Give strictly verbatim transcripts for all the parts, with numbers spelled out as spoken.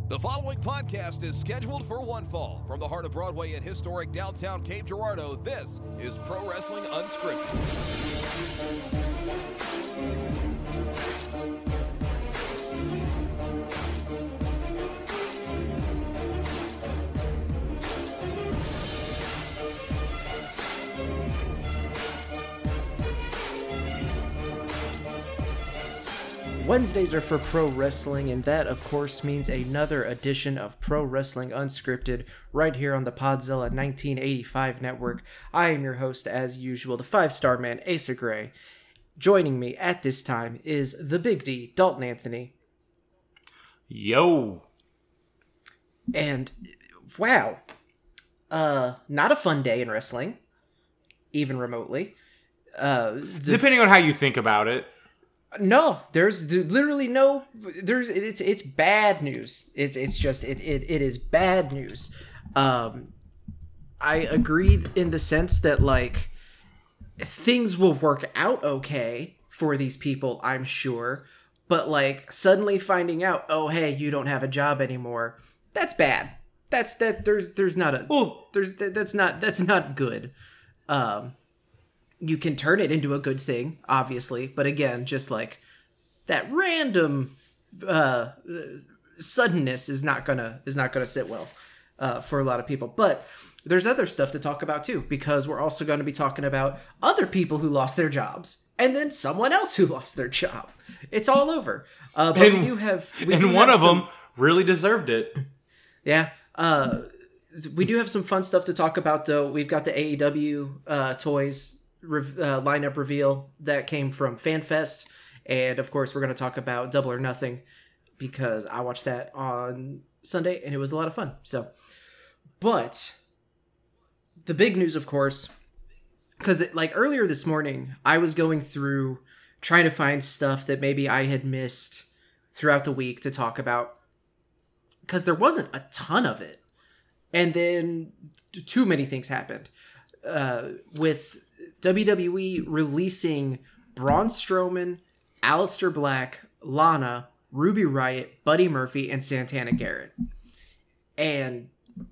The following podcast is scheduled for one fall. From the heart of Broadway and historic downtown Cape Girardeau, this is Pro Wrestling Unscripted. Wednesdays are for pro wrestling, and that, of course, means another edition of Pro Wrestling Unscripted right here on the Podzilla nineteen eighty-five network. I am your host, as usual, the five-star man, Asa Gray. Joining me at this time is the Big D, Dalton Anthony. Yo! And, wow, uh, not a fun day in wrestling, even remotely. Uh, the... Depending on how you think about it. No, there's literally no. There's it's it's bad news. It's it's just it it, it is bad news. Um, I agree in the sense that like things will work out okay for these people, I'm sure. But like suddenly finding out, oh hey, you don't have a job anymore. That's bad. That's that. There's there's not a. Ooh. There's that's not that's not good. Um. You can turn it into a good thing, obviously, but again, just like that random uh, suddenness is not gonna is not gonna sit well uh, for a lot of people. But there's other stuff to talk about too, because we're also going to be talking about other people who lost their jobs, and then someone else who lost their job. It's all over. Uh, but and, we do have, we and do one have of some, them really deserved it. Yeah. Uh, we do have some fun stuff to talk about, though. We've got the A E W uh, toys. Uh, lineup reveal that came from FanFest, and of course we're going to talk about Double or Nothing because I watched that on Sunday and it was a lot of fun. So, but the big news, of course, because like earlier this morning I was going through trying to find stuff that maybe I had missed throughout the week to talk about because there wasn't a ton of it, and then too many things happened uh, with W W E releasing Braun Strowman, Aleister Black, Lana, Ruby Riott, Buddy Murphy, and Santana Garrett. And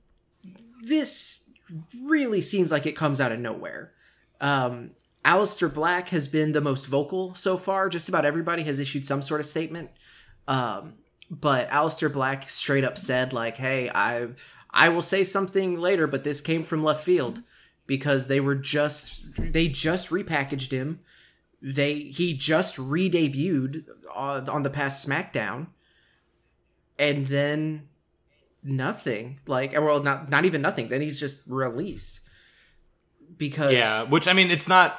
this really seems like it comes out of nowhere. Um, Aleister Black has been the most vocal so far. Just about everybody has issued some sort of statement. Um, but Aleister Black straight up said, like, hey, I, I will say something later, but this came from left field. Because they were just, they just repackaged him. They He just re-debuted on, on the past SmackDown. And then nothing. Like, well, not not even nothing. Then he's just released. Because... Yeah, which, I mean, it's not...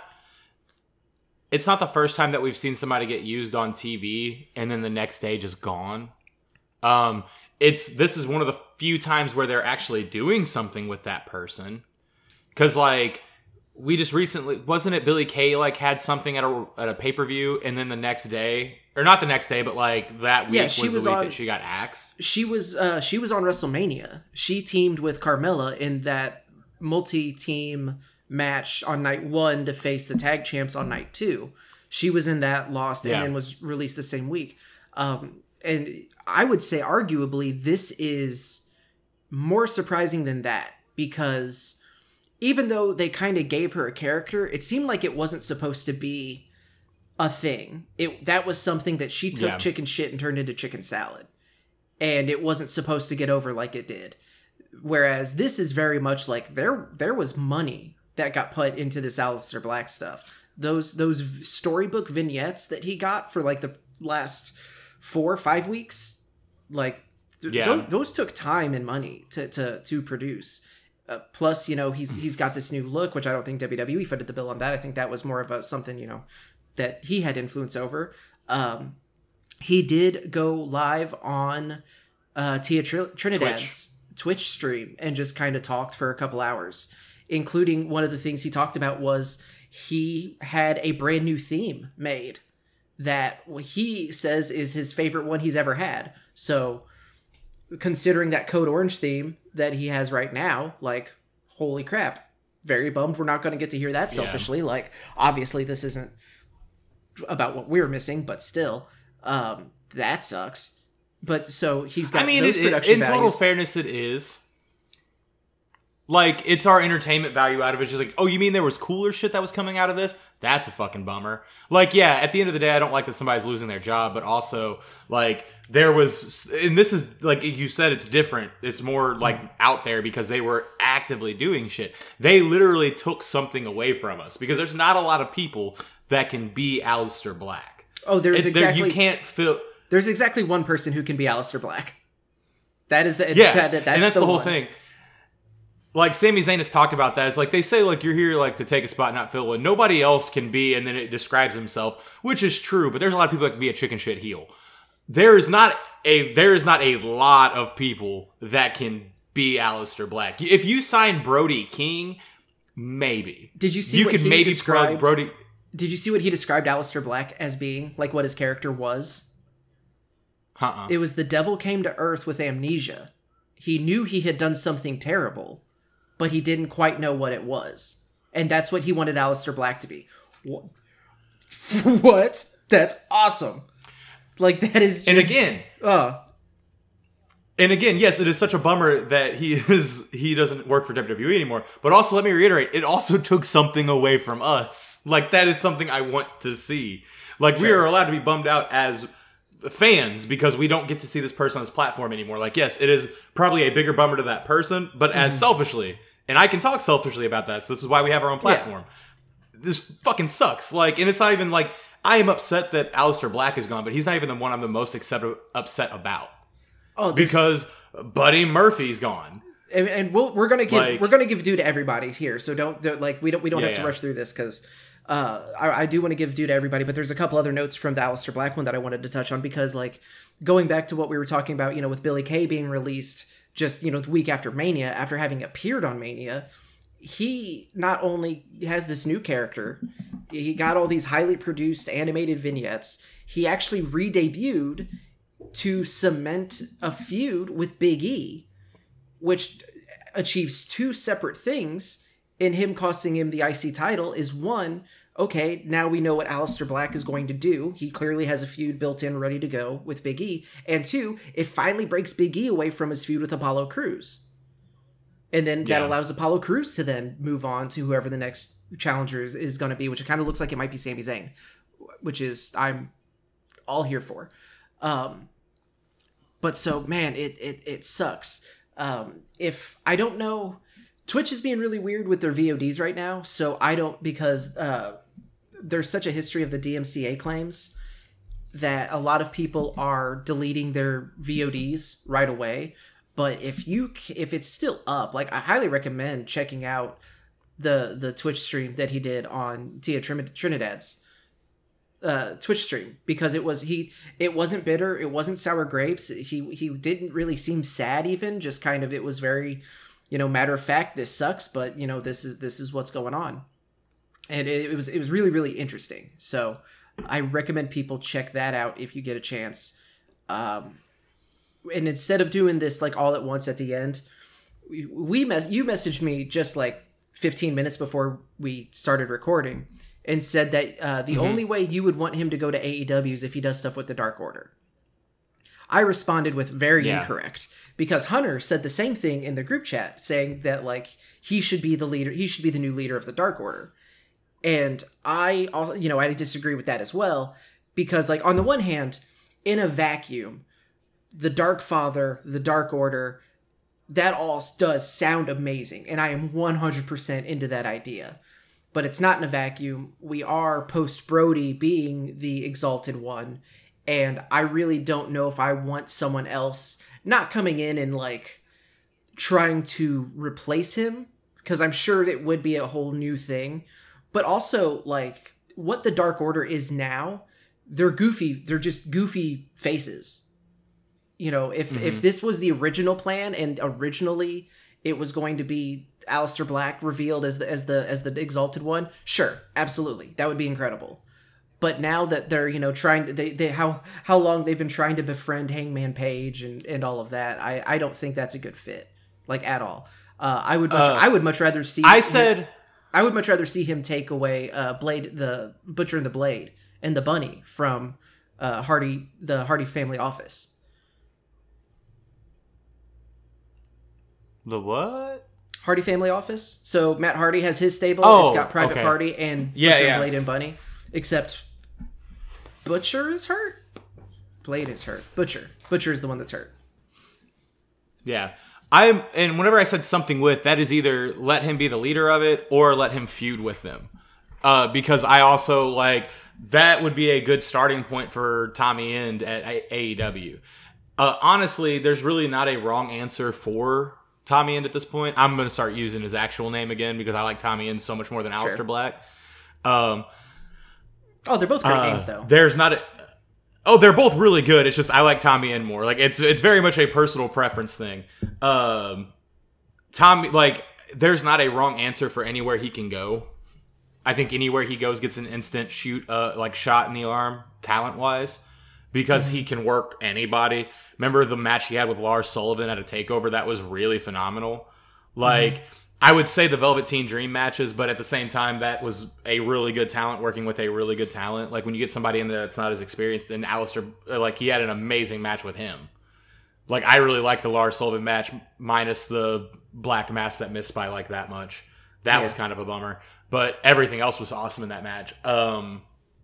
It's not the first time that we've seen somebody get used on T V and then the next day just gone. Um, it's This is one of the few times where they're actually doing something with that person. Because, like, we just recently... Wasn't it Billie Kay, like, had something at a at a pay-per-view, and then the next day... Or not the next day, but, like, that week yeah, was, she was was the week on, that she got axed? She was, uh, she was on WrestleMania. She teamed with Carmella in that multi-team match on night one to face the tag champs on night two. She was in that, lost, yeah. and then was released the same week. Um, and I would say, arguably, this is more surprising than that, because... Even though they kind of gave her a character, it seemed like it wasn't supposed to be a thing. It that was something that she took yeah. chicken shit and turned into chicken salad. And it wasn't supposed to get over like it did. Whereas this is very much like there there was money that got put into this Aleister Black stuff. Those those storybook vignettes that he got for like the last four or five weeks, like th- yeah. th- those took time and money to to to produce. Uh, plus, you know, he's he's got this new look, which I don't think W W E footed the bill on that. I think that was more of a something, you know, that he had influence over. Um, he did go live on uh, Tia Tr- Trinidad's Twitch. Twitch stream and just kind of talked for a couple hours, including one of the things he talked about was he had a brand new theme made that he says is his favorite one he's ever had. So considering that Code Orange theme that he has right now, like, holy crap, very bummed we're not going to get to hear that selfishly. Yeah. Like, obviously this isn't about what we're missing, but still, um, that sucks. But so he's got I mean, those it, production in values. total fairness, it is. Like, it's our entertainment value out of it. It's just like, oh, you mean there was cooler shit that was coming out of this? That's a fucking bummer. Like, yeah, at the end of the day, I don't like that somebody's losing their job, but also, like, there was, and this is, like you said, it's different. It's more, like, out there because they were actively doing shit. They literally took something away from us because there's not a lot of people that can be Aleister Black. Oh, there's It's, there- exactly... You can't feel... There's exactly one person who can be Aleister Black. That is the... Yeah, that, that's and that's the, the whole one. thing. Like, Sami Zayn has talked about that. It's like, they say, like, you're here, like, to take a spot, not fill one. Nobody else can be, and then it describes himself, which is true, but there's a lot of people that can be a chicken shit heel. There is not a, there is not a lot of people that can be Aleister Black. If you sign Brody King, maybe. Did you see You what could he maybe described? plug Brody... Did you see what he described Aleister Black as being? Like, what his character was? Uh-uh. It was the devil came to Earth with amnesia. He knew he had done something terrible, but he didn't quite know what it was. And that's what he wanted Aleister Black to be. What? What? That's awesome. Like, that is just... And again... Uh, And again, yes, it is such a bummer that he is he doesn't work for W W E anymore. But also, let me reiterate, it also took something away from us. Like, that is something I want to see. Like, we Sure. are allowed to be bummed out as fans because we don't get to see this person on this platform anymore. Like, yes, it is probably a bigger bummer to that person, but Mm-hmm. as selfishly, and I can talk selfishly about that, so this is why we have our own platform. This fucking sucks. Like, and it's not even like, I am upset that Aleister Black is gone, but he's not even the one I'm the most accept- upset about. oh, this- Because Buddy Murphy's gone. and, and we'll, we're gonna give Like- we're gonna give due to everybody here, so don't, don't like we don't we don't Yeah, have to yeah. rush through this because uh, I, I do want to give due to everybody, but there's a couple other notes from the Aleister Black one that I wanted to touch on because, like, going back to what we were talking about, you know, with Billy Kay being released just, you know, the week after Mania, after having appeared on Mania, he not only has this new character, he got all these highly produced animated vignettes. He actually re-debuted to cement a feud with Big E, which achieves two separate things. In him costing him the I C title is one, okay, now we know what Aleister Black is going to do. He clearly has a feud built in, ready to go with Big E. And two, it finally breaks Big E away from his feud with Apollo Crews. And then that Yeah. allows Apollo Crews to then move on to whoever the next challenger is, is going to be, which it kind of looks like it might be Sami Zayn, which is, I'm all here for. Um, but so, man, it, it, it sucks. Um, if, I don't know... Twitch is being really weird with their V O Ds right now, so I don't, because uh, there's such a history of the D M C A claims that a lot of people are deleting their V O Ds right away. But if you if it's still up, like, I highly recommend checking out the the Twitch stream that he did on Tia Trin- Trinidad's uh, Twitch stream, because it was he it wasn't bitter, it wasn't sour grapes. He he didn't really seem sad even, just kind of, it was very, you know, matter of fact, this sucks, but, you know, this is this is what's going on. And it, it was it was really, really interesting. So I recommend people check that out if you get a chance. Um, and instead of doing this like all at once at the end, we, we mes- you messaged me just like fifteen minutes before we started recording and said that uh, the mm-hmm. only way you would want him to go to A E W is if he does stuff with the Dark Order. I responded with very yeah. incorrect, because Hunter said the same thing in the group chat, saying that, like, he should be the leader, he should be the new leader of the Dark Order. And I, you know, I disagree with that as well, because, like, on the one hand, in a vacuum, the Dark Father, the Dark Order, that all does sound amazing, and I am one hundred percent into that idea. But it's not in a vacuum. We are post Brody being the Exalted One, and I really don't know if I want someone else not coming in and, like, trying to replace him, because I'm sure it would be a whole new thing. But also, like, what the Dark Order is now, they're goofy. They're just goofy faces. You know, if, mm-hmm. if this was the original plan, and originally it was going to be Aleister Black revealed as the as the as the Exalted One, sure, absolutely, that would be incredible. But now that they're, you know, trying to, they, they how how long they've been trying to befriend Hangman Page and, and all of that, I, I don't think that's a good fit, like, at all. Uh, I would much, uh, I would much rather see. I said him, I would much rather see him take away uh, Blade, the Butcher and the Blade, and the Bunny from uh, Hardy, the Hardy family office. The what? Hardy Family Office. So Matt Hardy has his stable. Oh, it's got Private okay. Party and Yeah, Butcher, yeah. Blade, and Bunny. Except Butcher is hurt. Blade is hurt. Butcher. Butcher is the one that's hurt. Yeah. I'm and whenever I said something with, that is either let him be the leader of it or let him feud with them. Uh, because I also like that would be a good starting point for Tommy End at A E W. Uh, honestly, there's really not a wrong answer for Tommy End at this point. I'm going to start using his actual name again because I like Tommy End so much more than Aleister Sure. Black. Um, Oh, they're both great uh, names, though. There's not a. Oh, they're both really good. It's just I like Tommy End more. Like it's it's very much a personal preference thing. Um, Tommy, like, there's not a wrong answer for anywhere he can go. I think anywhere he goes gets an instant shoot, uh, like shot in the arm, talent wise, because he can work anybody. Remember the match he had with Lars Sullivan at a takeover? That was really phenomenal. Like. Mm-hmm. I would say the Velveteen Dream matches, but at the same time, that was a really good talent working with a really good talent. Like when you get somebody in there that's not as experienced, and Aleister, like he had an amazing match with him. Like I really liked the Lars Sullivan match, minus the black mass that missed by like that much. That yeah. was kind of a bummer, but everything else was awesome in that match. Um,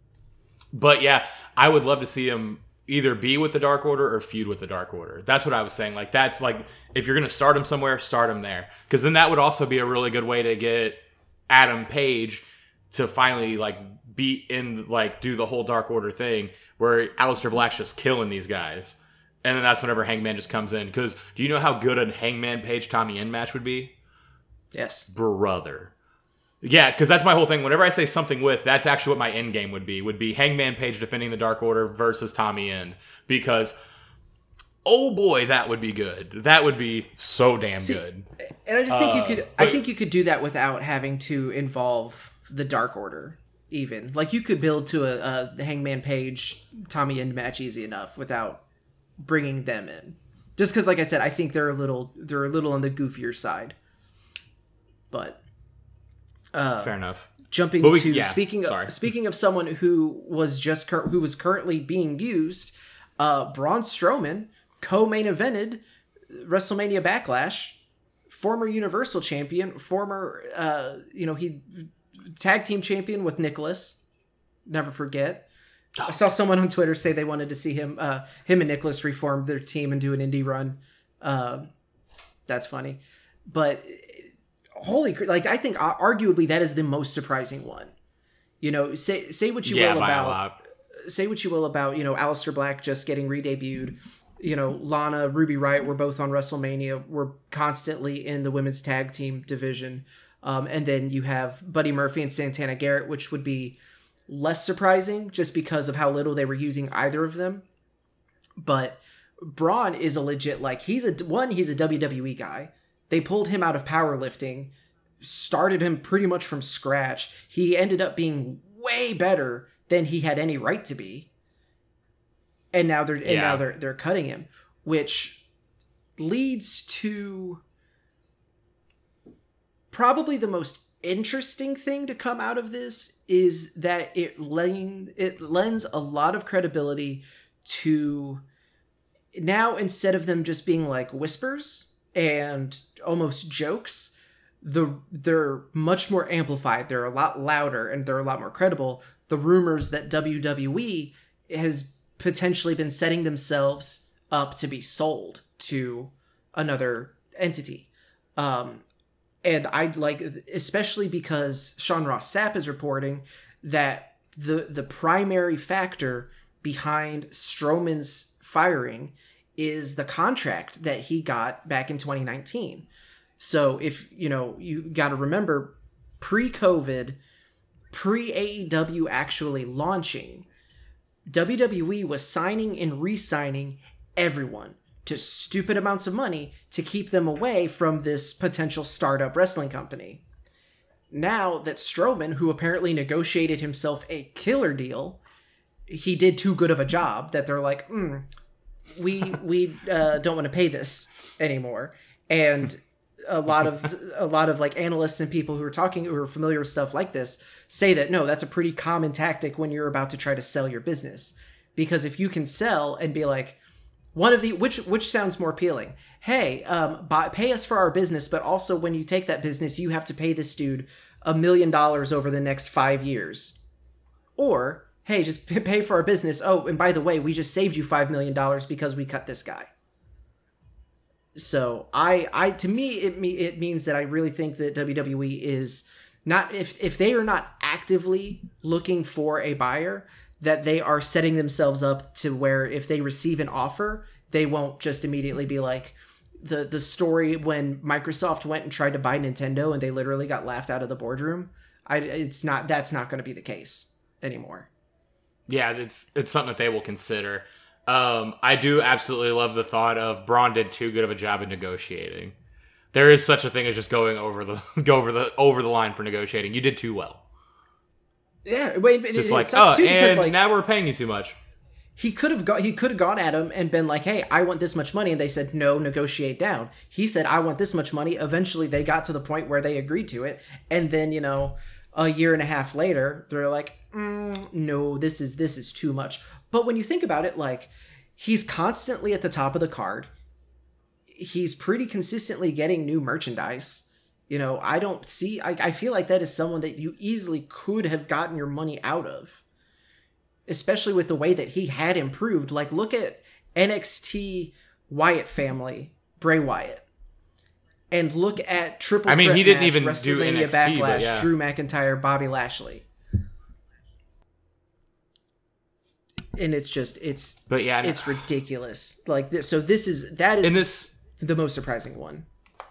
but yeah, I would love to see him either be with the Dark Order or feud with the Dark Order. That's what I was saying. Like, that's like, if you're going to start him somewhere, start him there. Because then that would also be a really good way to get Adam Page to finally, like, be in, like, do the whole Dark Order thing where Aleister Black's just killing these guys. And then that's whenever Hangman just comes in. Because do you know how good a Hangman Page Tommy End match would be? Yes. Brother. Yeah, because that's my whole thing. Whenever I say something with, that's actually what my end game would be. Would be Hangman Page defending the Dark Order versus Tommy End. Because, oh boy, that would be good. That would be so damn See, good. And I just think uh, you could. but, I think you could do that without having to involve the Dark Order. Even like you could build to a, a Hangman Page Tommy End match easy enough without bringing them in. Just because, like I said, I think they're a little they're a little on the goofier side. But. Uh, Fair enough. Jumping we, to yeah, speaking sorry. of, speaking of someone who was just cur- who was currently being used, uh, Braun Strowman co-main evented WrestleMania Backlash, former Universal Champion, former uh, you know he tag team champion with Nicholas. Never forget. I saw someone on Twitter say they wanted to see him uh, him and Nicholas reform their team and do an indie run. Uh, that's funny, but. Holy, like I think arguably that is the most surprising one. You know, say say what you yeah, will by about a lot. say what you will about you know Aleister Black just getting re-debuted. You know, Lana, Ruby Riott were both on WrestleMania. We're constantly in the women's tag team division, um, and then you have Buddy Murphy and Santana Garrett, which would be less surprising just because of how little they were using either of them. But Braun is a legit like he's a one. He's a W W E guy. They pulled him out of powerlifting, started him pretty much from scratch. He ended up being way better than he had any right to be. And now they're and yeah. now they're they're cutting him, which leads to probably the most interesting thing to come out of this is that it lend, it lends a lot of credibility to now instead of them just being like whispers and almost jokes, the they're much more amplified. They're a lot louder and they're a lot more credible. The rumors that W W E has potentially been setting themselves up to be sold to another entity. Um, and I'd like, especially because Sean Ross Sapp is reporting that the the primary factor behind Strowman's firing is the contract that he got back in twenty nineteen. So if, you know, you got to remember pre-COVID, pre-A E W actually launching, W W E was signing and re-signing everyone to stupid amounts of money to keep them away from this potential startup wrestling company. Now that Strowman, who apparently negotiated himself a killer deal, he did too good of a job that they're like, hmm, we we uh, don't want to pay this anymore. And a lot of a lot of like analysts and people who are talking who are familiar with stuff like this say that no, that's a pretty common tactic when you're about to try to sell your business. Because if you can sell and be like, One of the which which sounds more appealing. Hey, um, buy, pay us for our business, but also when you take that business, you have to pay this dude a million dollars over the next five years. Or hey, just pay for our business. Oh, and by the way, we just saved you five million dollars because we cut this guy. So I, I to me, it me it means that I really think that W W E is not if if they are not actively looking for a buyer, that they are setting themselves up to where if they receive an offer, they won't just immediately be like the the story when Microsoft went and tried to buy Nintendo and they literally got laughed out of the boardroom. I it's not that's not going to be the case anymore. Yeah, it's it's something that they will consider. Um, I do absolutely love the thought of Braun did too good of a job in negotiating. There is such a thing as just going over the go over the over the line for negotiating. You did too well. Yeah, wait, just it, like it sucks oh, too because, and like, now we're paying you too much. He could have got he could have gone at him and been like, "Hey, I want this much money," and they said, "No, negotiate down." He said, "I want this much money." Eventually, they got to the point where they agreed to it, and then you know, a year and a half later, they're like, mm, "No, this is this is too much." But when you think about it, like, he's constantly at the top of the card. He's pretty consistently getting new merchandise. You know, I don't see... I, I feel like that is someone that you easily could have gotten your money out of. Especially with the way that he had improved. Like, look at N X T Wyatt family, Bray Wyatt. And look at Triple I mean, Threat he didn't match, even do WrestleMania N X T, Backlash, but yeah. Drew McIntyre, Bobby Lashley. And it's just, it's... But yeah, it's ridiculous. Like this, so this is that is in this the most surprising one.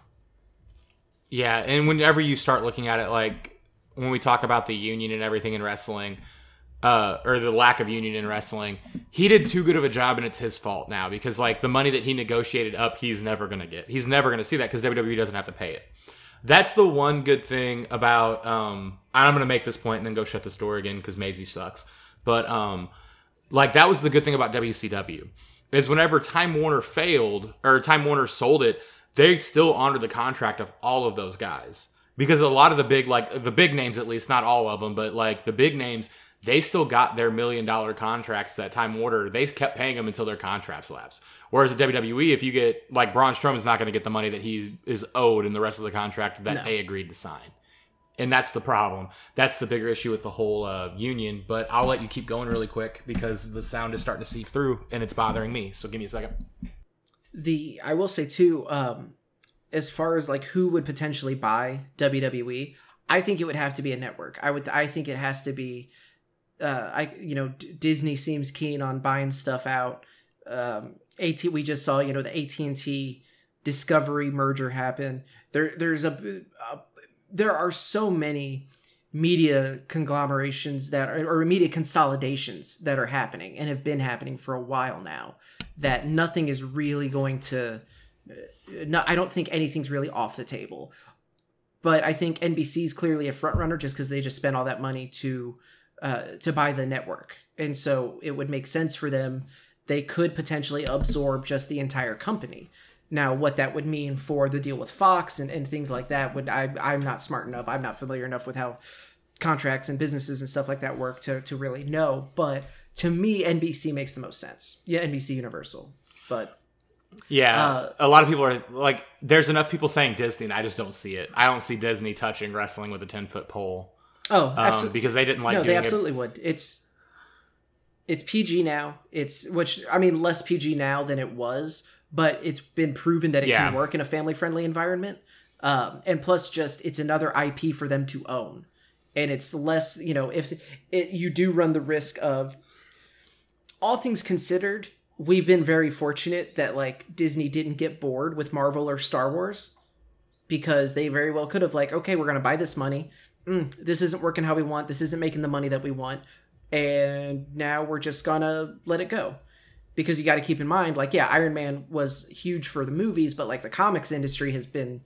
Yeah, and whenever you start looking at it, like when we talk about the union and everything in wrestling, uh, or the lack of union in wrestling, he did too good of a job, and it's his fault now because like the money that he negotiated up, he's never gonna get. He's never gonna see that because W W E doesn't have to pay it. That's the one good thing about. Um, I'm gonna make this point and then go shut this door again because Maisie sucks. But um. Like, that was the good thing about W C W, is whenever Time Warner failed, or Time Warner sold it, they still honored the contract of all of those guys. Because a lot of the big, like, the big names at least, not all of them, but, like, the big names, they still got their million-dollar contracts that Time Warner, they kept paying them until their contracts lapsed. Whereas at W W E, if you get, like, Braun Strowman's not going to get the money that he is owed in the rest of the contract that No. they agreed to sign. And that's the problem. That's the bigger issue with the whole uh, union. But I'll let you keep going really quick because the sound is starting to seep through and it's bothering me. So give me a second. The I will say too, um, as far as like who would potentially buy W W E, I think it would have to be a network. I would. I think it has to be. Uh, I you know D- Disney seems keen on buying stuff out. Um, AT we just saw you know the A T and T Discovery merger happen. There there's a. a There are so many media conglomerations that are, or media consolidations that are happening and have been happening for a while now that nothing is really going to, no, I don't think anything's really off the table, but I think N B C is clearly a front runner just because they just spent all that money to, uh, to buy the network. And so it would make sense for them. They could potentially absorb just the entire company. Now, what that would mean for the deal with Fox and, and things like that, would I, I'm not smart enough. I'm not familiar enough with how contracts and businesses and stuff like that work to, to really know. But to me, N B C makes the most sense. Yeah, N B C Universal. But yeah, uh, a lot of people are like, there's enough people saying Disney, and I just don't see it. I don't see Disney touching wrestling with a ten-foot pole. Oh, um, absolutely. because they didn't like no, doing they absolutely it. would. It's it's P G now. It's which I mean, less P G now than it was. But it's been proven that it yeah. can work in a family-friendly environment. Um, and plus, just, it's another I P for them to own. And it's less, you know, if it, you do run the risk of, all things considered, we've been very fortunate that, like, Disney didn't get bored with Marvel or Star Wars. Because they very well could have, like, okay, we're going to buy this money. Mm, this isn't working how we want. This isn't making the money that we want. And now we're just going to let it go. Because you got to keep in mind, like, yeah, Iron Man was huge for the movies, but, like, the comics industry has been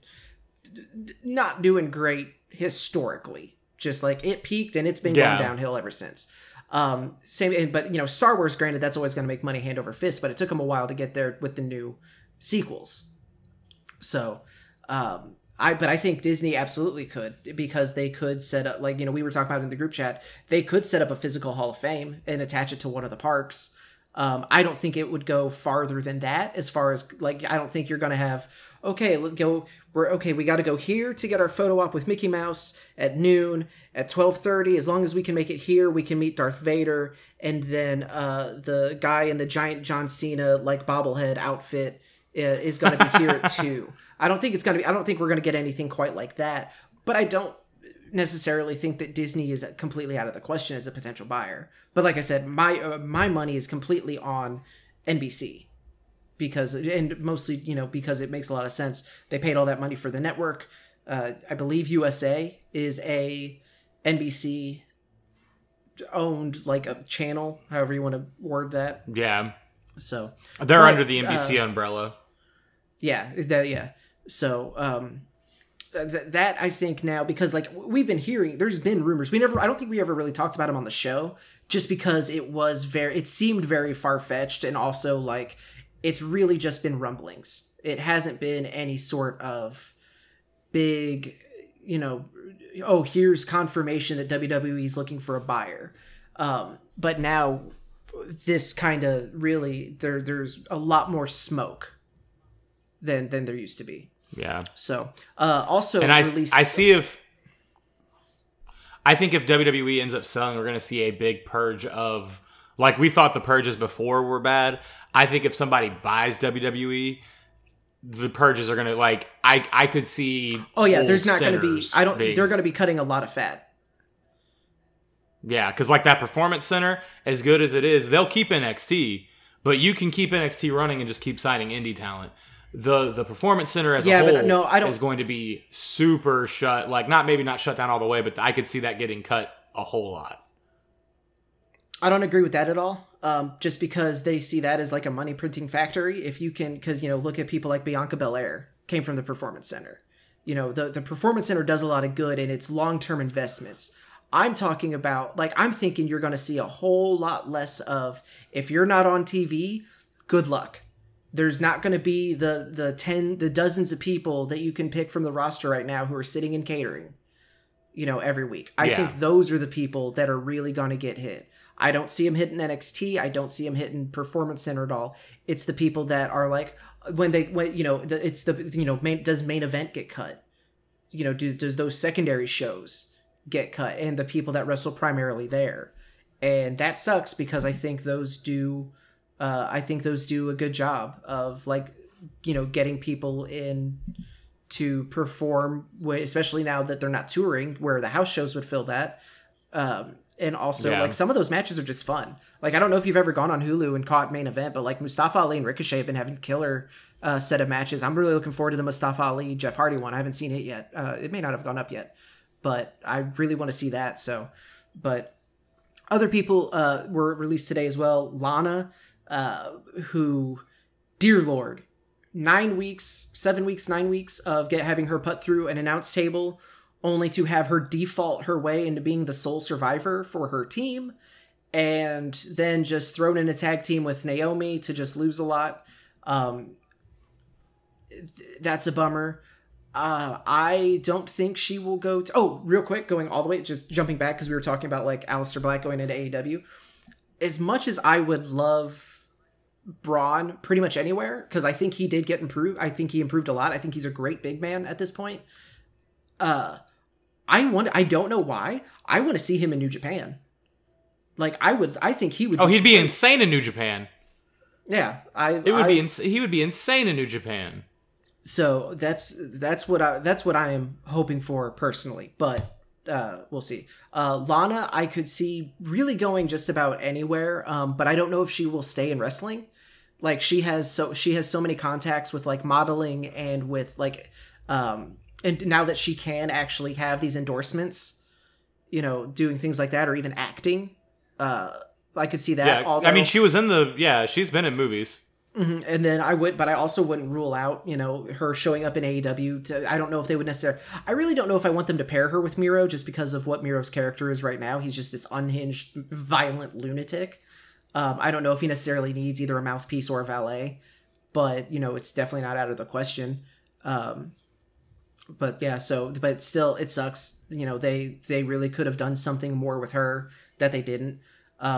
not doing great historically. Just, like, it peaked, and it's been yeah. going downhill ever since. Um, same, but, you know, Star Wars, granted, that's always going to make money hand over fist, but it took them a while to get there with the new sequels. So, um, I but I think Disney absolutely could, because they could set up, like, you know, we were talking about in the group chat, they could set up a physical Hall of Fame and attach it to one of the parks. Um, I don't think it would go farther than that as far as like, I don't think you're going to have, okay, let's go, we're okay. We got to go here to get our photo op with Mickey Mouse at noon at twelve thirty. As long as we can make it here, we can meet Darth Vader. And then, uh, the guy in the giant John Cena, like bobblehead outfit uh, is going to be here at two. I don't think it's going to be, I don't think we're going to get anything quite like that, but I don't necessarily think that Disney is completely out of the question as a potential buyer. But like I said, my uh, my money is completely on N B C because, and mostly, you know, because it makes a lot of sense. They paid all that money for the network. Uh, I believe U S A is a N B C owned like a channel, however you want to word that. Yeah. So they're but, under the N B C uh, umbrella. Yeah, that, yeah. So um, th- that I think now, because like we've been hearing, there's been rumors. We never, I don't think we ever really talked about them on the show, just because it was very, it seemed very far fetched, and also like it's really just been rumblings. It hasn't been any sort of big, you know, oh, here's confirmation that W W E is looking for a buyer. Um, but now this kind of really, there there's a lot more smoke than than there used to be. Yeah. So, uh, also and I, released... I see if I think if W W E ends up selling, we're going to see a big purge of, like we thought the purges before were bad. I think if somebody buys W W E, the purges are going to, like, I I could see. Oh yeah, there's not going to be. I don't. Being, they're going to be cutting a lot of fat. Yeah, because like that Performance Center, as good as it is, they'll keep N X T, but you can keep N X T running and just keep signing indie talent. The the Performance Center as yeah, a whole but no, I don't, is going to be super shut, like not maybe not shut down all the way, but I could see that getting cut a whole lot. I don't agree with that at all. Um, just because they see that as like a money printing factory. If you can, because, you know, look at people like Bianca Belair came from the Performance Center. You know, the, the Performance Center does a lot of good and it's long-term investments. I'm talking about, like, I'm thinking you're going to see a whole lot less of, if you're not on T V, good luck. There's not going to be the, the ten, the dozens of people that you can pick from the roster right now who are sitting in catering, you know, every week. I yeah. think those are the people that are really going to get hit. I don't see him hitting N X T. I don't see him hitting Performance Center at all. It's the people that are like, when they, when, you know, the, it's the, you know, main, does main event get cut? You know, do, does those secondary shows get cut? And the people that wrestle primarily there. And that sucks because I think those do, uh, I think those do a good job of, like, you know, getting people in to perform, especially now that they're not touring, where the house shows would fill that. Um, And also, yeah. like, some of those matches are just fun. Like, I don't know if you've ever gone on Hulu and caught Main Event, but, like, Mustafa Ali and Ricochet have been having killer uh, set of matches. I'm really looking forward to the Mustafa Ali Jeff Hardy one. I haven't seen it yet. Uh, it may not have gone up yet, but I really want to see that. So, but other people uh, were released today as well. Lana, uh, who, dear Lord, nine weeks, seven weeks, nine weeks of get, having her put through an announce table, only to have her default her way into being the sole survivor for her team, and then just thrown in a tag team with Naomi to just lose a lot. Um, that's a bummer. Uh, I don't think she will go to... Oh, real quick, going all the way, just jumping back, because we were talking about, like, Aleister Black going into A E W. As much as I would love Braun pretty much anywhere, because I think he did get improved. I think he improved a lot. I think he's a great big man at this point. Uh, I want. I don't know why. I want to see him in New Japan. Like, I would. I think he would. Oh, he'd be great. insane in New Japan. Yeah, I. It would I, be. Ins- he would be insane in New Japan. So that's that's what I that's what I am hoping for personally. But uh, we'll see. Uh, Lana, I could see really going just about anywhere. Um, but I don't know if she will stay in wrestling. Like, she has so she has so many contacts with, like, modeling and with, like. Um, And now that she can actually have these endorsements, you know, doing things like that, or even acting, uh, I could see that. Yeah, although, I mean, she was in the, yeah, she's been in movies. Mm-hmm. And then I would, but I also wouldn't rule out, you know, her showing up in A E W. To, I don't know if they would necessarily, I really don't know if I want them to pair her with Miro, just because of what Miro's character is right now. He's just this unhinged, violent lunatic. Um, I don't know if he necessarily needs either a mouthpiece or a valet, but, you know, it's definitely not out of the question. Um, But yeah, so, but still, it sucks. You know, they, they really could have done something more with her that they didn't. Um,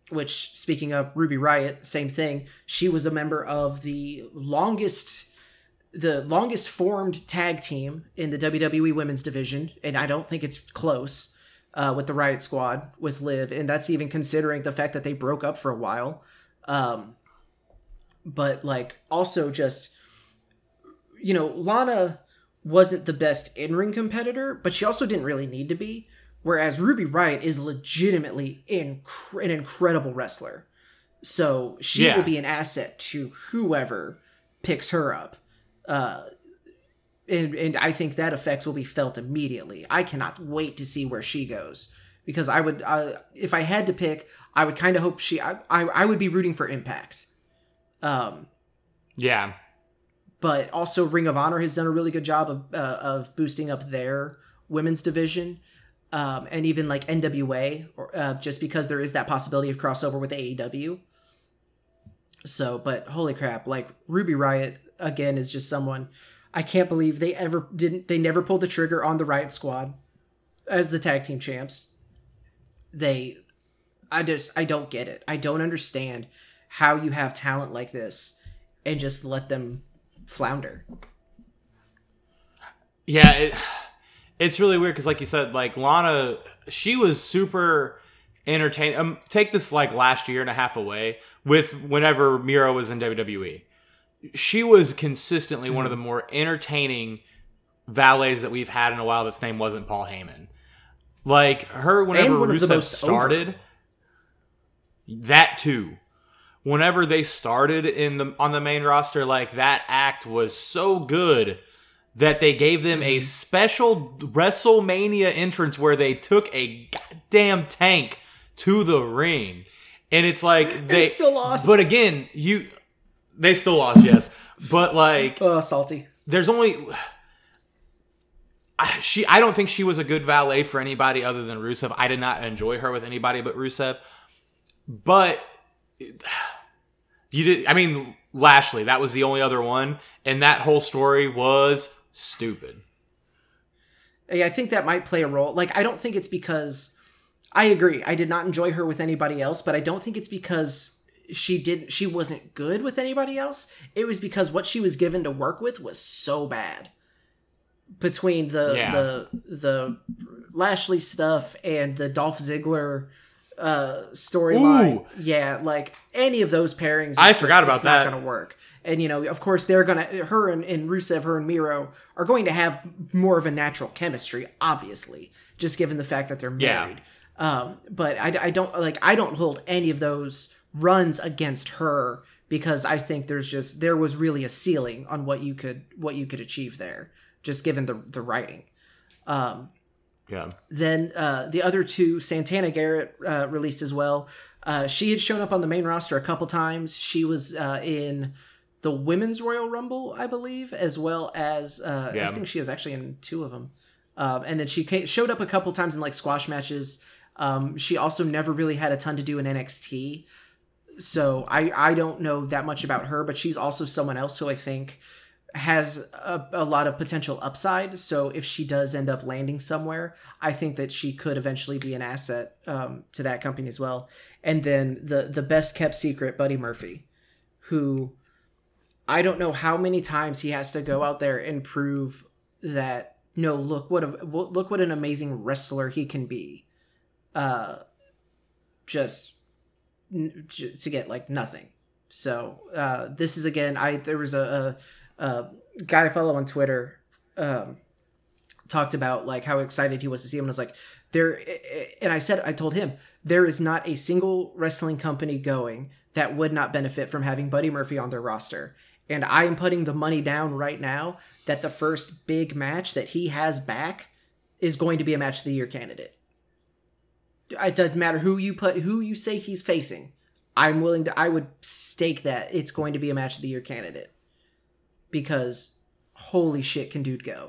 which, speaking of Ruby Riott, same thing. She was a member of the longest, the longest formed tag team in the W W E Women's Division, and I don't think it's close uh, with the Riott Squad with Liv, and that's even considering the fact that they broke up for a while. Um, but like, also just, you know, Lana wasn't the best in-ring competitor, but she also didn't really need to be. Whereas Ruby Riott is legitimately inc- an incredible wrestler. So she yeah. will be an asset to whoever picks her up. Uh, and, and I think that effect will be felt immediately. I cannot wait to see where she goes. Because I would, uh, if I had to pick, I would kind of hope she, I, I, I would be rooting for Impact. Um, yeah. But also Ring of Honor has done a really good job of, uh, of boosting up their women's division. Um, and even like N W A, or, uh, just because there is that possibility of crossover with A E W. So, but holy crap, like Ruby Riott, again, is just someone, I can't believe they ever didn't, they never pulled the trigger on the Riott Squad as the tag team champs. They, I just, I don't get it. I don't understand how you have talent like this and just let them flounder. Yeah, it... It's really weird because, like you said, like Lana, she was super entertaining. Um, take this like last year and a half away with whenever Miro was in W W E. She was consistently mm-hmm. one of the more entertaining valets that we've had in a while. That's name wasn't Paul Heyman. Like her, whenever one Rusev started, over. that too. Whenever they started in the on the main roster, like that act was so good that they gave them a special WrestleMania entrance where they took a goddamn tank to the ring. And it's like they and still lost. But again, you they still lost, yes. But like oh, salty. There's only I, she I don't think she was a good valet for anybody other than Rusev. I did not enjoy her with anybody but Rusev. But you did I mean Lashley, that was the only other one, and that whole story was stupid. Yeah, I think that might play a role. Like, I don't think it's because... I agree. I did not enjoy her with anybody else, but I don't think it's because she didn't. She wasn't good with anybody else. It was because what she was given to work with was so bad. Between the yeah. the the Lashley stuff and the Dolph Ziggler uh, storyline, yeah, like any of those pairings, I just, forgot about it's that. Not going to work. And, you know, of course, they're going to, her and, and Rusev, her and Miro are going to have more of a natural chemistry, obviously, just given the fact that they're married. Yeah. Um, but I, I don't, like, I don't hold any of those runs against her because I think there's just, there was really a ceiling on what you could, what you could achieve there, just given the, the writing. Um, yeah. Then uh, the other two, Santana Garrett uh, released as well. Uh, she had shown up on the main roster a couple times. She was uh, in the Women's Royal Rumble, I believe, as well as uh, yeah. I think she was actually in two of them. Um, and then she came, showed up a couple times in like squash matches. Um, she also never really had a ton to do in N X T. So I, I don't know that much about her, but she's also someone else who I think has a, a lot of potential upside. So if she does end up landing somewhere, I think that she could eventually be an asset um, to that company as well. And then the, the best kept secret, Buddy Murphy, who... I don't know how many times he has to go out there and prove that, no, look what a, look what an amazing wrestler he can be. Uh, just to get like nothing. So uh, this is again, I there was a, a, a guy I follow on Twitter um, talked about like how excited he was to see him. And I was like, there, and I said, I told him there is not a single wrestling company going that would not benefit from having Buddy Murphy on their roster. And I am putting the money down right now that the first big match that he has back is going to be a match of the year candidate. It doesn't matter who you put, who you say he's facing. I'm willing to, I would stake that it's going to be a match of the year candidate. Because holy shit, can dude go.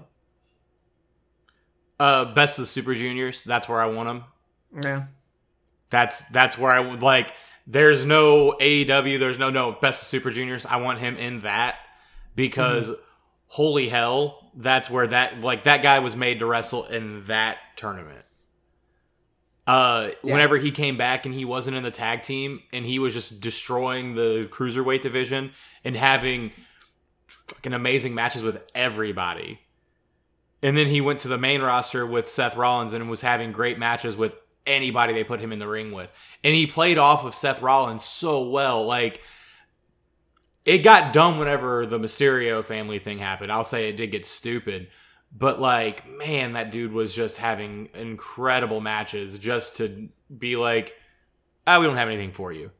Uh, best of the Super Juniors. That's where I want him. Yeah. That's, that's where I would like... There's no A E W, there's no, no, Best of Super Juniors. I want him in that because mm-hmm. holy hell, that's where that, like, that guy was made to wrestle in that tournament. Uh, Yeah. Whenever he came back and he wasn't in the tag team and he was just destroying the cruiserweight division and having fucking amazing matches with everybody. And then he went to the main roster with Seth Rollins and was having great matches with anybody they put him in the ring with. And he played off of Seth Rollins so well. Like, it got dumb whenever the Mysterio family thing happened. I'll say it did get stupid. But, like, man, that dude was just having incredible matches just to be like, ah, we don't have anything for you.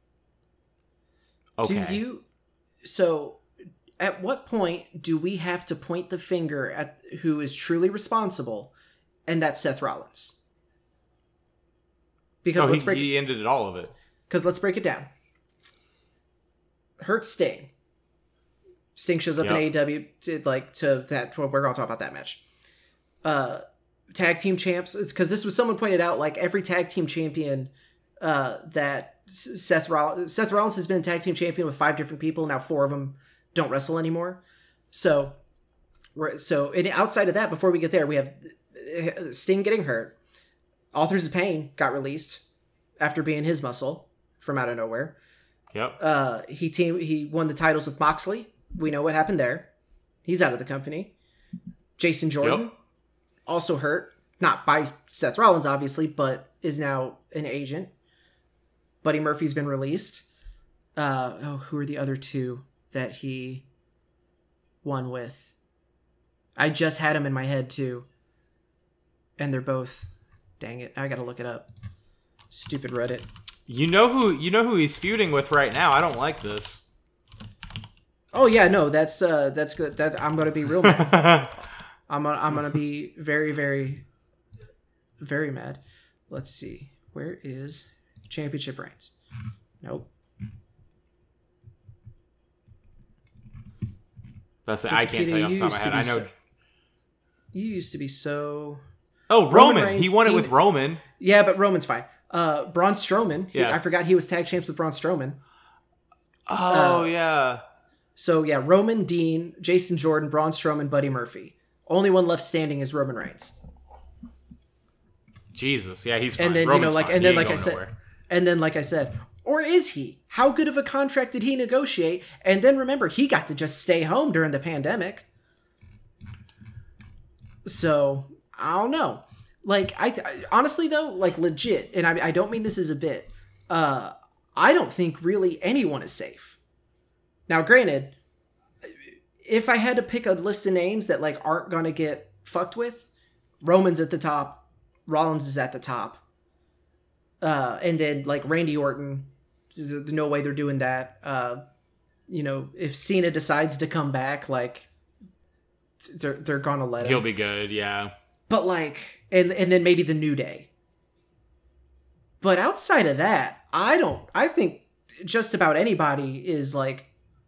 Okay. Do you... So, at what point do we have to point the finger at who is truly responsible, and that's Seth Rollins? Because oh, let's he, break he ended it, all of it. Because let's break it down. Hurt Sting. Sting shows up Yep. in A E W to, like, to that. We're going to talk about that match. Uh, tag team champs. Because this was someone pointed out, like, every tag team champion uh, that Seth Rollins, Seth Rollins has been tag team champion with five different people. Now four of them don't wrestle anymore. So, we're, so and outside of that, before we get there, we have Sting getting hurt. Authors of Pain got released after being his muscle from out of nowhere. Yep. Uh, he team he won the titles with Moxley. We know what happened there. He's out of the company. Jason Jordan, Yep. also hurt. Not by Seth Rollins, obviously, but is now an agent. Buddy Murphy's been released. Uh, oh, who are the other two that he won with? I just had him in my head, too. And they're both... Dang it, I gotta look it up. Stupid Reddit. You know who you know who he's feuding with right now. I don't like this. Oh yeah, no, that's uh, that's good. That I'm gonna be real mad. I'm gonna, I'm gonna be very, very, very mad. Let's see, where is Championship Reigns? Nope. That's I can't tell you off the top of my head. I know. So, you used to be so. Oh, Roman Roman. Reigns, He won it team- with Roman. Yeah, but Roman's fine. Uh, Braun Strowman. he- Yeah. I forgot he was tag champs with Braun Strowman. Oh Uh, yeah. So yeah, Roman, Dean, Jason Jordan, Braun Strowman, Buddy Murphy. Only one left standing is Roman Reigns. Jesus. Yeah, he's fine. And then Roman's you know, like, fine. and He then ain't like I going said, nowhere. and then like I said, or is he? How good of a contract did he negotiate? And then remember, he got to just stay home during the pandemic. So I don't know. Like I, I honestly though, like legit, and I, I don't mean this as a bit. Uh, I don't think really anyone is safe. Now, granted, if I had to pick a list of names that like aren't gonna get fucked with, Roman's at the top, Rollins is at the top, uh, and then like Randy Orton, there's no way they're doing that. Uh, you know, if Cena decides to come back, like they're they're gonna let him. He'll be good. Yeah. But like, and and then maybe the New Day. But outside of that, I don't. I think just about anybody is like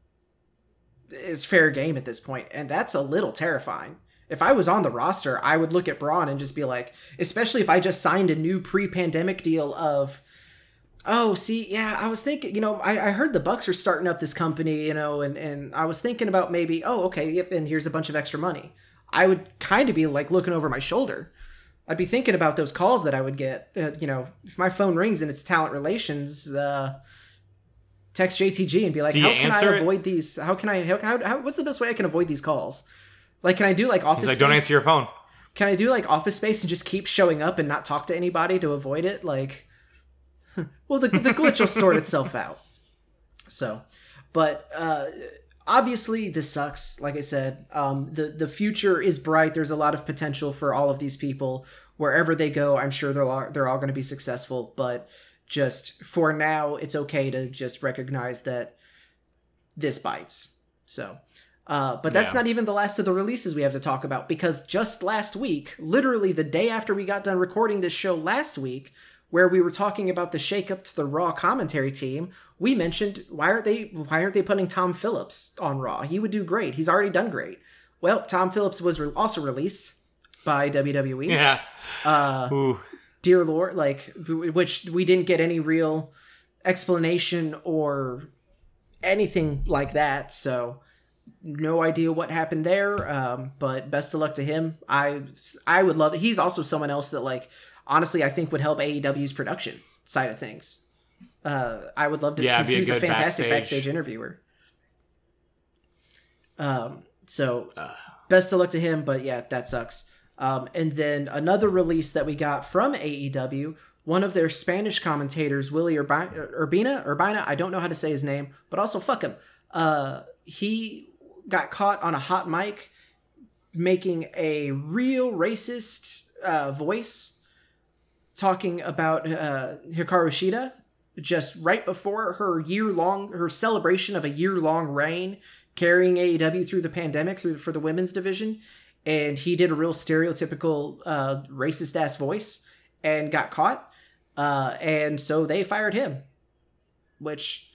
is fair game at this point, and that's a little terrifying. If I was on the roster, I would look at Braun and just be like, especially if I just signed a new pre-pandemic deal of, oh, see, yeah, I was thinking, you know, I, I heard the Bucks are starting up this company, you know, and, and I was thinking about maybe, oh, okay, yep, and here's a bunch of extra money. I would kind of be like looking over my shoulder. I'd be thinking about those calls that I would get. Uh, you know, if my phone rings and it's talent relations, uh, text J T G and be like, Do you how can I answer it? avoid these? How can I, how, how, how, what's the best way I can avoid these calls? Like, can I do like Office He's like, Space? don't answer your phone. Can I do like Office Space and just keep showing up and not talk to anybody to avoid it? Like, well, the, the glitch will sort itself out. So, but uh, obviously this sucks. Like I said, um, the, the future is bright. There's a lot of potential for all of these people. Wherever they go, I'm sure they're all, they're all going to be successful. But just for now, it's okay to just recognize that this bites. So, uh, but that's Yeah. not even the last of the releases we have to talk about, because just last week, literally the day after we got done recording this show last week, where we were talking about the shakeup to the Raw commentary team, we mentioned, why aren't they why aren't they putting Tom Phillips on Raw? He would do great. He's already done great. Well, Tom Phillips was re- also released by W W E. Yeah. Uh, Ooh. Dear Lord, like, which we didn't get any real explanation or anything like that, so no idea what happened there. Um, but best of luck to him. I I would love it. He's also someone else that, like, honestly I think would help A E W's production side of things. Uh, I would love to, Yeah, because be a he was a good fantastic backstage. backstage interviewer. Um, so best of luck to him, but yeah, that sucks. Um, and then another release that we got from A E W, one of their Spanish commentators, Willie Urbi- Urbina, Urbina, I don't know how to say his name, but also fuck him. Uh, he got caught on a hot mic making a real racist uh, voice talking about uh, Hikaru Shida just right before her year-long, her celebration of a year-long reign carrying A E W through the pandemic through for the women's division. And he did a real stereotypical uh, racist-ass voice and got caught. Uh, and so they fired him. Which,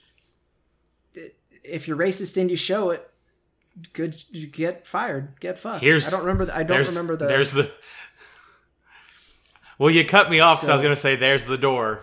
if you're racist and you show it, good, you get fired, get fucked. Here's, I don't remember. The, I don't there's, remember the. There's the. Well, you cut me off because So- I was going to say, "There's the door."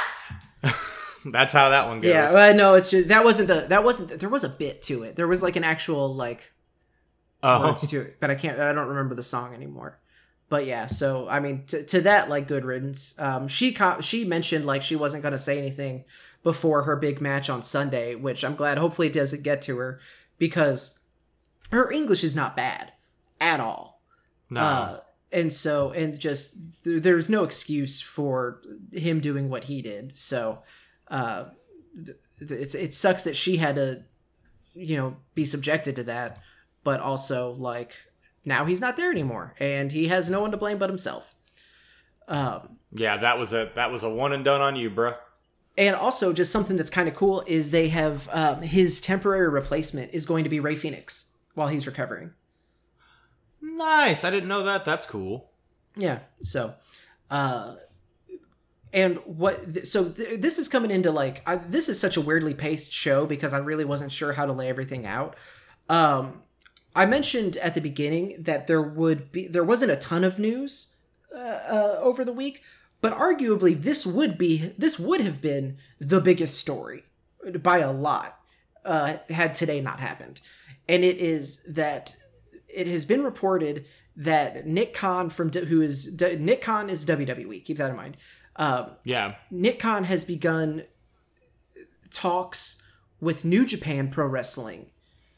That's how that one goes. Yeah, well, no, it's just that wasn't the that wasn't there was a bit to it. There was like an actual like Oh. words to it, but I can't. I don't remember the song anymore. But yeah, so I mean, to, to that, like, good riddance. Um, she co- she mentioned like she wasn't gonna say anything before her big match on Sunday, which I'm glad. Hopefully, it doesn't get to her because her English is not bad at all. No. Uh, and so, and just there, there's no excuse for him doing what he did. So, uh, th- it's it sucks that she had to, you know, be subjected to that. But also, like, now he's not there anymore, and he has no one to blame but himself. Um, yeah, that was a that was a one and done on you, bruh. and also, just something that's kind of cool is they have um, his temporary replacement is going to be Rey Fenix while he's recovering. Nice. I didn't know that. That's cool. Yeah. So, uh, and what? Th- so th- this is coming into like I, this is such a weirdly paced show because I really wasn't sure how to lay everything out. Um, I mentioned at the beginning that there would be there wasn't a ton of news uh, uh, over the week, but arguably this would be this would have been the biggest story by a lot uh, had today not happened, and it is that it has been reported that Nick Khan from who is Nick Khan is W W E. Keep that in mind. Um, Yeah. Nick Khan has begun talks with New Japan Pro Wrestling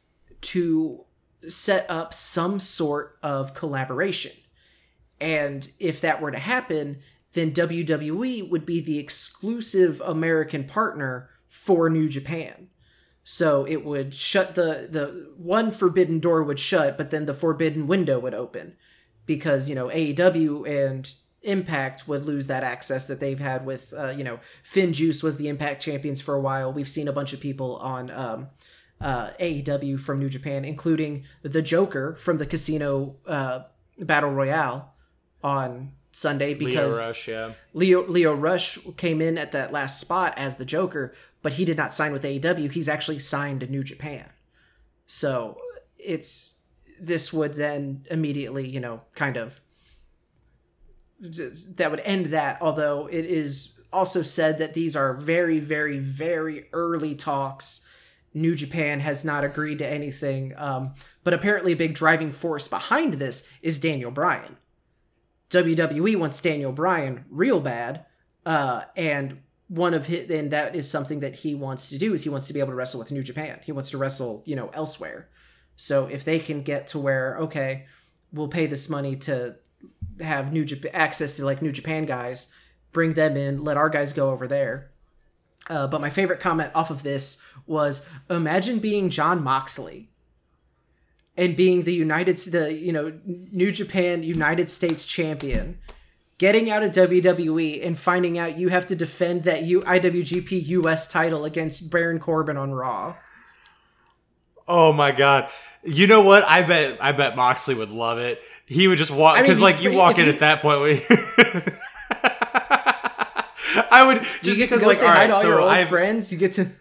to set up some sort of collaboration. And if that were to happen, then W W E would be the exclusive American partner for New Japan. So it would shut the, the one forbidden door would shut, but then the forbidden window would open. Because, you know, A E W and Impact would lose that access that they've had with, uh, you know, Finn Juice was the Impact champions for a while. We've seen a bunch of people on um, uh, A E W from New Japan, including the Joker from the Casino uh, Battle Royale on Sunday because Leo Rush, yeah. Leo Leo Rush came in at that last spot as the Joker, but he did not sign with A E W. He's actually signed to New Japan. So it's this would then immediately, you know, kind of that would end that. Although it is also said that these are very, very, very early talks. New Japan has not agreed to anything. Um, but apparently a big driving force behind this is Daniel Bryan. W W E wants Daniel Bryan real bad, uh, and one of his, and that is something that he wants to do is he wants to be able to wrestle with New Japan. He wants to wrestle, you know, elsewhere. So if they can get to where, okay, we'll pay this money to have New Japan access to like New Japan guys, bring them in, let our guys go over there. Uh, but my favorite comment off of this was, imagine being Jon Moxley and being the United, the you know, New Japan United States champion, getting out of W W E and finding out you have to defend that U- I W G P U S title against Baron Corbin on Raw. Oh my god! You know what? I bet I bet Moxley would love it. He would just walk I mean, because, he- like, you walk if in he- at that point. We, I would just You get to because, go like, say all hi right, to all so your old I've- friends. You get to.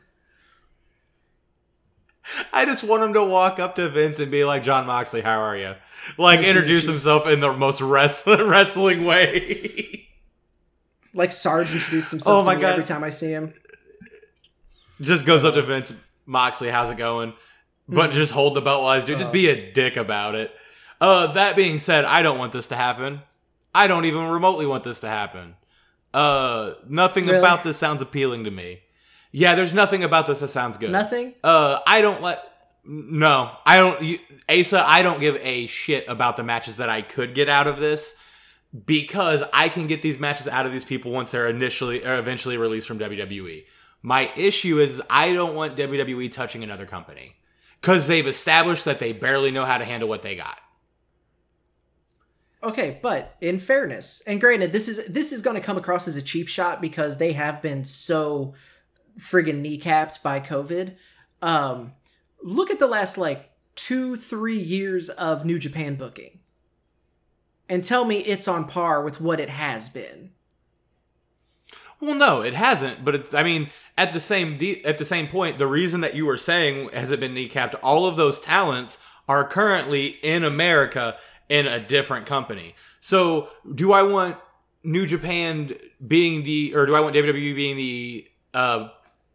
I just want him to walk up to Vince and be like, "John Moxley, how are you?" Like, Nice to introduce meet you. himself in the most wrest- wrestling way. Like Sarge introduced himself Oh my to me God. every time I see him. Just goes up to Vince, Moxley, how's it going? But just hold the belt while he's doing. Just be a dick about it. Uh, that being said, I don't want this to happen. I don't even remotely want this to happen. Uh, nothing Really? about this sounds appealing to me. Yeah, there's nothing about this that sounds good. Nothing? Uh, I don't let. No, I don't. You, Asa, I don't give a shit about the matches that I could get out of this because I can get these matches out of these people once they're initially or eventually released from W W E. My issue is I don't want W W E touching another company because they've established that they barely know how to handle what they got. Okay, but in fairness, and granted, this is this is going to come across as a cheap shot because they have been so friggin' kneecapped by COVID. Um, look at the last like two, three years of New Japan booking, and tell me it's on par with what it has been. Well, no, it hasn't. But it's, I mean, at the same de- at the same point, the reason that you were saying has it been kneecapped, all of those talents are currently in America in a different company. So, do I want New Japan being the, or do I want W W E being the uh,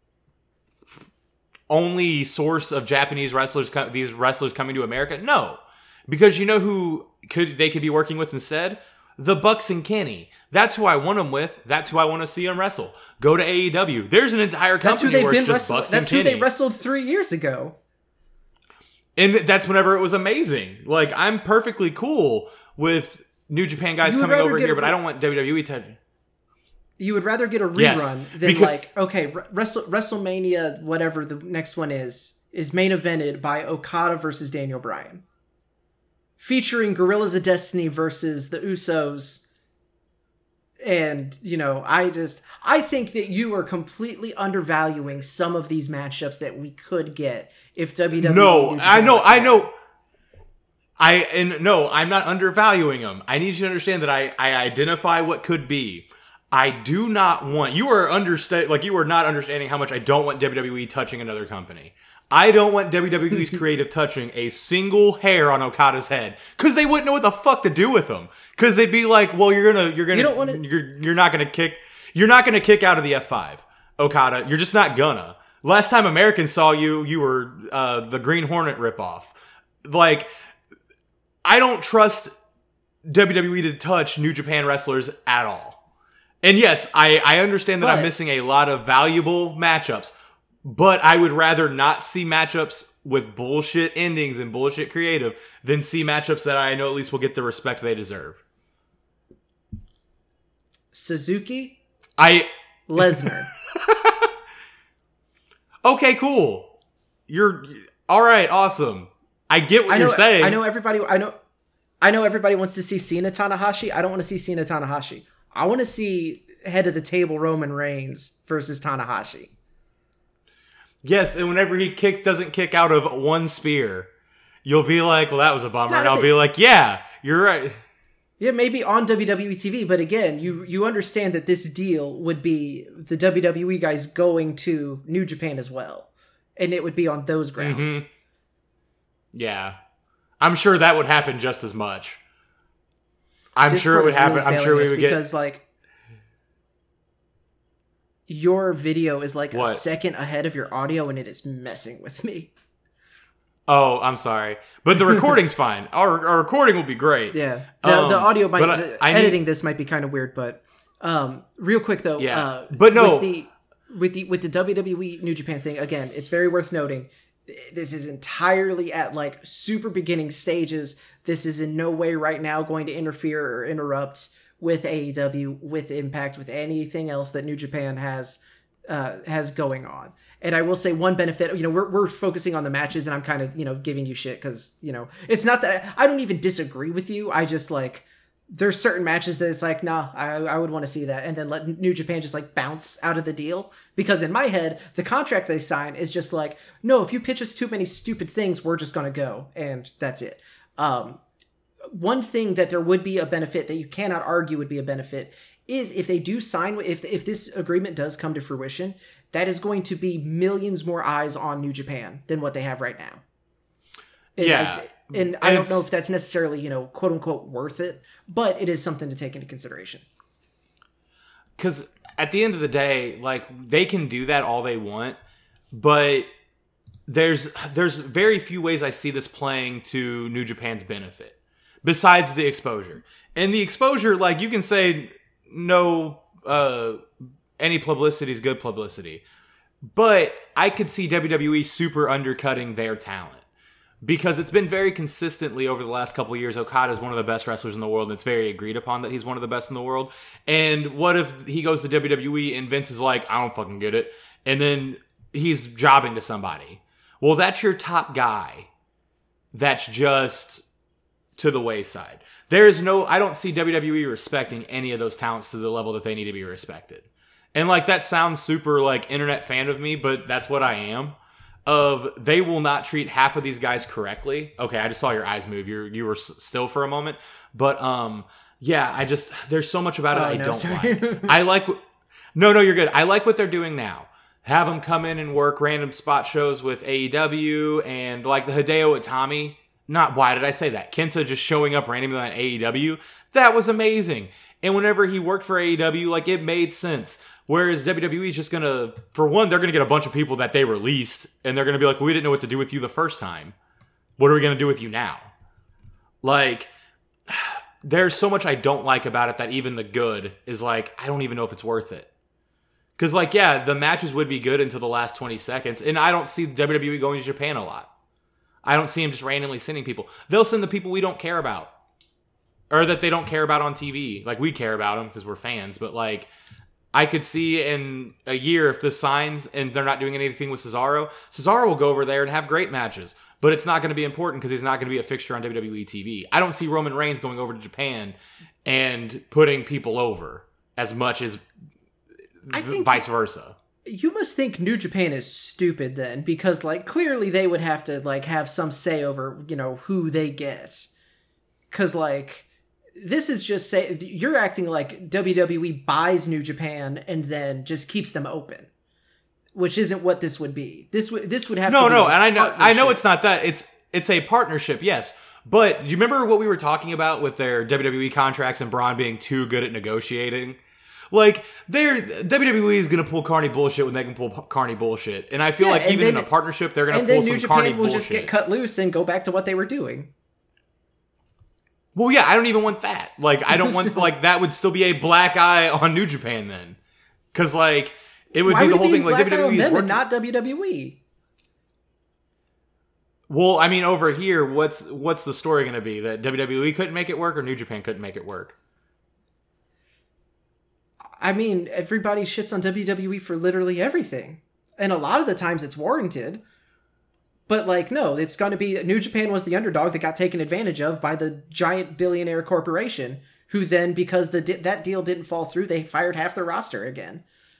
only source of Japanese wrestlers? Co- these wrestlers coming to America? No, because you know who could they could be working with instead? The Bucks and Kenny. That's who I want them with. That's who I want to see them wrestle. Go to A E W. There's an entire company That's who they've where been it's just wrestling. Bucks That's and who Kenny. they wrestled three years ago. And that's whenever it was amazing. Like, I'm perfectly cool with New Japan guys You would coming rather over get here, a- but I don't want W W E to... You would rather get a rerun Yes, than because- like, okay, Wrestle, WrestleMania, whatever the next one is, is main evented by Okada versus Daniel Bryan. Featuring Gorillas of Destiny versus the Usos. And, you know, I just, I think that you are completely undervaluing some of these matchups that we could get if W W E... No, New Japan I know, were I together. know. I, and no, I'm not undervaluing them. I need you to understand that I, I identify what could be. I do not want, you are understand, like you are not understanding how much I don't want W W E touching another company. I don't want W W E's creative touching a single hair on Okada's head because they wouldn't know what the fuck to do with him. Because they'd be like, "Well, you're gonna, you're gonna, You don't wanna- you're, you're not gonna kick, you're not gonna kick out of the F five, Okada. You're just not gonna." Last time Americans saw you, you were uh, the Green Hornet ripoff. Like, I don't trust W W E to touch New Japan wrestlers at all. And yes, I, I understand that But- I'm missing a lot of valuable matchups. But I would rather not see matchups with bullshit endings and bullshit creative than see matchups that I know at least will get the respect they deserve. Suzuki, I Lesnar. okay, cool. You're all right, awesome. I get what I know, you're saying. I know everybody. I know. I know everybody wants to see Cena Tanahashi. I don't want to see Cena Tanahashi. I want to see head of the table Roman Reigns versus Tanahashi. Yes, and whenever he kick doesn't kick out of one spear, you'll be like, "Well, that was a bummer," Not and if I'll it- be like, "Yeah, you're right." Yeah, maybe on W W E T V, but again, you you understand that this deal would be the W W E guys going to New Japan as well, and it would be on those grounds. Mhm. Yeah, I'm sure that would happen just as much. I'm Discord sure it would is happen. really I'm sure failing we us would get. because like your video is like What? a second ahead of your audio, and it is messing with me. Oh, I'm sorry, but the recording's fine. Our, our recording will be great. Yeah, the, Um, the audio might but I- the I need- editing this might be kind of weird, but um, real quick though, Yeah. uh, But no. with the with the with the W W E New Japan thing again, it's very worth noting. This is entirely at like super beginning stages. This is in no way right now going to interfere or interrupt with A E W, with Impact, with anything else that New Japan has uh, has going on. And I will say one benefit, you know, we're, we're focusing on the matches and I'm kind of, you know, giving you shit because, you know, it's not that I, I don't even disagree with you. I just like, there's certain matches that it's like, nah, I, I would want to see that. And then let New Japan just like bounce out of the deal. Because in my head, the contract they sign is just like, no, if you pitch us too many stupid things, we're just going to go. And that's it. Um, one thing that there would be a benefit that you cannot argue would be a benefit is if they do sign, if if this agreement does come to fruition, that is going to be millions more eyes on New Japan than what they have right now. And Yeah. I, and I And don't it's- know if that's necessarily, you know, quote unquote worth it, but it is something to take into consideration. Because at the end of the day, like, they can do that all they want, but there's there's very few ways I see this playing to New Japan's benefit. besides the exposure. And the exposure, like, you can say no, uh, any publicity is good publicity. But I could see W W E super undercutting their talent. Because it's been very consistently over the last couple of years, Okada is one of the best wrestlers in the world, and it's very agreed upon that he's one of the best in the world. And what if he goes to W W E and Vince is like, I don't fucking get it. And then he's jobbing to somebody. Well, that's your top guy. That's just to the wayside. There is no, I don't see W W E respecting any of those talents to the level that they need to be respected. And like, that sounds super like internet fan of me, but that's what I am. Of they will not treat half of these guys correctly. Okay, I just saw your eyes move. You you were s- still for a moment, but um, yeah, I just there's so much about it oh, I no, don't sorry. like. I like, no, no, you're good. I like what they're doing now. Have them come in and work random spot shows with A E W and like the Hideo Itami. Not why did I say that? Kenta just showing up randomly on A E W. That was amazing. And whenever he worked for A E W, like it made sense. Whereas W W E is just going to, for one, they're going to get a bunch of people that they released, and they're going to be like, we didn't know what to do with you the first time. What are we going to do with you now? Like, there's so much I don't like about it that even the good is like, I don't even know if it's worth it. Because, like, yeah, the matches would be good until the last twenty seconds, and I don't see W W E going to Japan a lot. I don't see them just randomly sending people. They'll send the people we don't care about. Or that they don't care about on T V. Like, we care about them because we're fans, but, like, I could see in a year if this signs and they're not doing anything with Cesaro, Cesaro will go over there and have great matches. But it's not going to be important because he's not going to be a fixture on W W E T V. I don't see Roman Reigns going over to Japan and putting people over as much as I think vice versa. You must think New Japan is stupid then, because like clearly they would have to like have some say over, you know, who they get. Because like this is just say you're acting like W W E buys New Japan and then just keeps them open, which isn't what this would be. This would this would have no, to be no, and I know I know partnership. it's not that. It's it's a partnership, yes. But do you remember what we were talking about with their W W E contracts and Braun being too good at negotiating? Like, they're W W E is going to pull Carney bullshit when they can pull Carney bullshit. And I feel Yeah, like and even then- in a partnership, they're going to And pull then New some Carney Japan will bullshit. just get cut loose and go back to what they were doing. Well, yeah, I don't even want that. Like, I don't want, like, that would still be a black eye on New Japan then. Because, like, it would Why be the would whole it be thing. Like, black eye W W E on is them working. and not W W E? Well, I mean, over here, what's what's the story going to be? That W W E couldn't make it work or New Japan couldn't make it work? I mean, everybody shits on W W E for literally everything. And a lot of the times it's warranted. But, like, no, it's going to be... New Japan was the underdog that got taken advantage of by the giant billionaire corporation, who then, because the that deal didn't fall through, they fired half their roster again.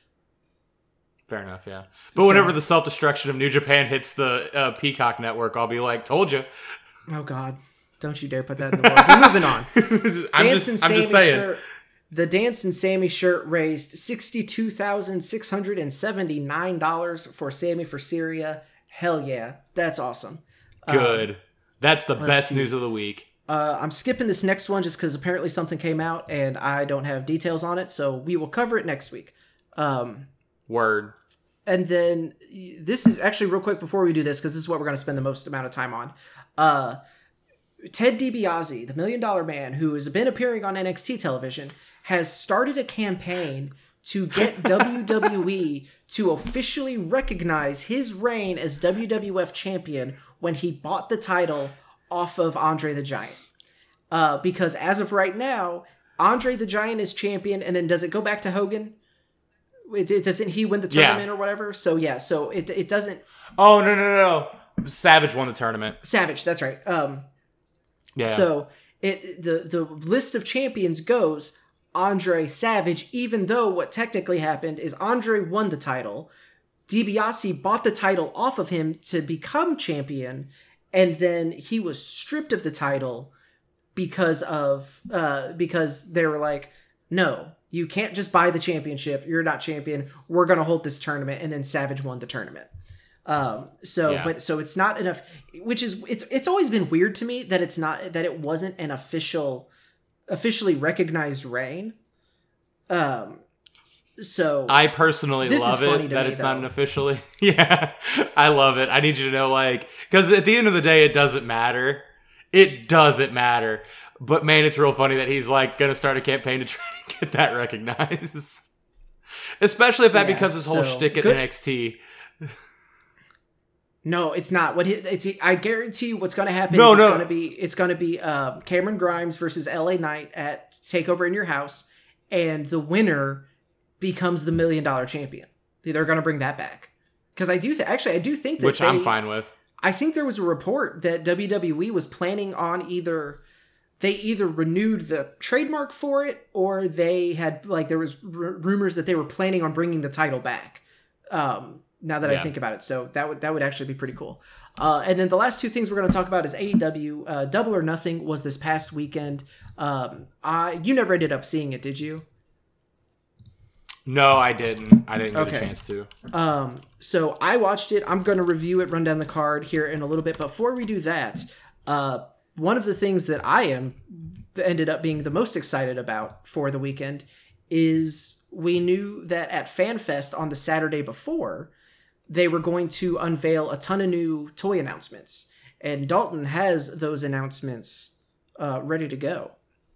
Fair enough, yeah. But So- whenever the self-destruction of New Japan hits the uh, Peacock network, I'll be like, told you. Oh, God. Don't you dare put that in the book. We're moving on. I'm Dance just, and I'm Sammy just saying. Shirt, the Dance and Sammy shirt raised sixty-two thousand six hundred seventy-nine dollars for Sammy for Syria. Hell yeah. That's awesome. Good. That's the best see. news of the week. Uh, I'm skipping this next one just because apparently something came out and I don't have details on it, so we will cover it next week. Um, Word. and then y- this is actually real quick before we do this, because this is what we're going to spend the most amount of time on. Uh, Ted DiBiase, the Million Dollar Man, who has been appearing on N X T television, has started a campaign to get W W E to officially recognize his reign as W W F champion when he bought the title off of Andre the Giant. Uh, because as of right now, Andre the Giant is champion, and then does it go back to Hogan? It, it doesn't he win the Yeah. tournament or whatever? So yeah, so it it doesn't. Oh, no, no, no, no. Savage won the tournament. Savage, that's right. Um, Yeah. So it the the list of champions goes Andre Savage, even though what technically happened is Andre won the title. DiBiase bought the title off of him to become champion, and then he was stripped of the title because of uh, because they were like, no, you can't just buy the championship. You're not champion. We're gonna hold this tournament, and then Savage won the tournament. Um, so, Yeah. but so it's not enough, which is, it's, it's always been weird to me that it's not, that it wasn't an official, officially recognized reign. Um, so I personally This is love funny it to that me, it's not though. an officially. Yeah, I love it. I need you to know, like, because at the end of the day, it doesn't matter. It doesn't matter. But man, it's real funny that he's like going to start a campaign to try to get that recognized. Especially if that Yeah, becomes his whole so, shtick at good. N X T. No, it's not. What he, it's, I guarantee you what's going to happen No, is it's no. going to be it's going to be uh, Cameron Grimes versus L A Knight at Takeover in Your House, and the winner becomes the million dollar champion. They're going to bring that back because I do th- actually I do think that Which they, I'm fine with. I think there was a report that W W E was planning on either they either renewed the trademark for it or they had like there was r- rumors that they were planning on bringing the title back. Um, now that Yeah. I think about it, so that would that would actually be pretty cool. Uh, and then the last two things we're going to talk about is A E W. Uh, Double or Nothing was this past weekend. Um, I you never ended up seeing it, did you? No, I didn't. I didn't get Okay. a chance to. Um, so I watched it. I'm going to review it, run down the card here in a little bit. Before we do that, uh, one of the things that I am ended up being the most excited about for the weekend is we knew that at FanFest on the Saturday before, they were going to unveil a ton of new toy announcements. And Dalton has those announcements uh, ready to go.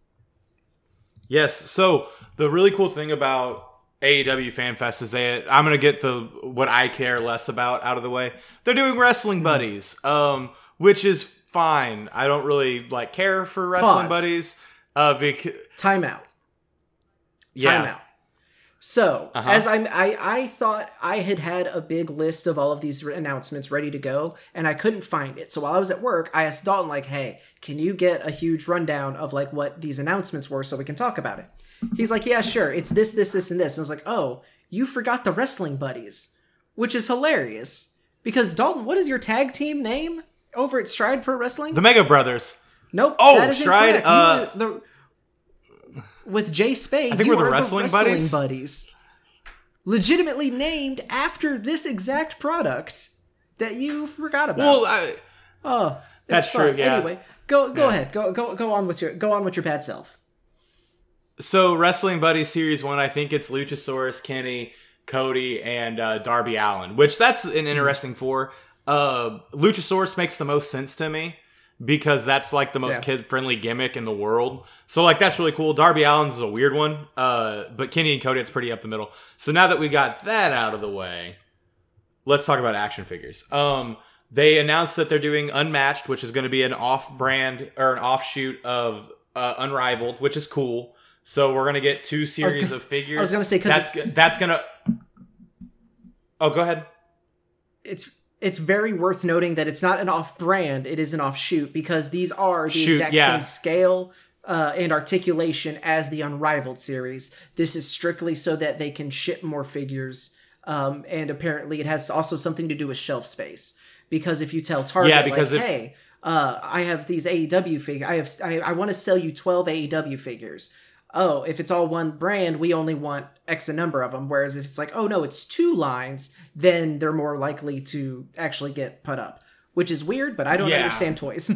Yes. So the really cool thing about A E W Fan Fest is they. I'm gonna get the what I care less about out of the way. They're doing wrestling buddies, um, which is fine. I don't really like care for wrestling Pause. buddies. Uh, because Timeout. yeah, Timeout. So, Uh-huh. as I'm, I, I thought I had had a big list of all of these re- announcements ready to go, and I couldn't find it. So while I was at work, I asked Dalton, like, hey, can you get a huge rundown of, like, what these announcements were so we can talk about it? He's like, yeah, sure. It's this, this, this, and this. And I was like, oh, you forgot the Wrestling Buddies, which is hilarious. Because, Dalton, what is your tag team name over at Stride Pro Wrestling? the Mega Brothers. Nope. Oh, that is Stride, incorrect. You uh, were the, with Jay Spade, I think you we're the are Wrestling Buddies? Buddies. Legitimately named after this exact product that you forgot about. Well, I, oh, it's that's fun. true, yeah. Anyway, go go Yeah. ahead. Go go go on with your go on with your bad self. so Wrestling Buddies Series One. I think it's Luchasaurus, Kenny, Cody, and uh, Darby Allin. Which that's an interesting four. Uh, Luchasaurus makes the most sense to me. Because that's like the most Yeah. kid-friendly gimmick in the world. So like that's really cool. Darby Allin's is a weird one. Uh, but Kenny and Cody, it's pretty up the middle. So now that we got that out of the way, let's talk about action figures. Um, they announced that they're doing Unmatched, which is going to be an off-brand or an offshoot of uh, Unrivaled, which is cool. So we're going to get two series gonna- of figures. I was gonna say, 'cause that's it's- that's going to. Oh, go ahead. It's it's very worth noting that it's not an off-brand; it is an offshoot because these are the Shoot, exact yeah. same scale uh, and articulation as the Unrivaled series. This is strictly so that they can ship more figures, um, and apparently it has also something to do with shelf space. Because if you tell Target, Yeah, because like, if- hey, uh, I have these A E W figures, I have I, I want to sell you twelve A E W figures. Oh, if it's all one brand, we only want X a number of them. Whereas if it's like, oh no, it's two lines, then they're more likely to actually get put up. Which is weird, but I don't Yeah. understand toys.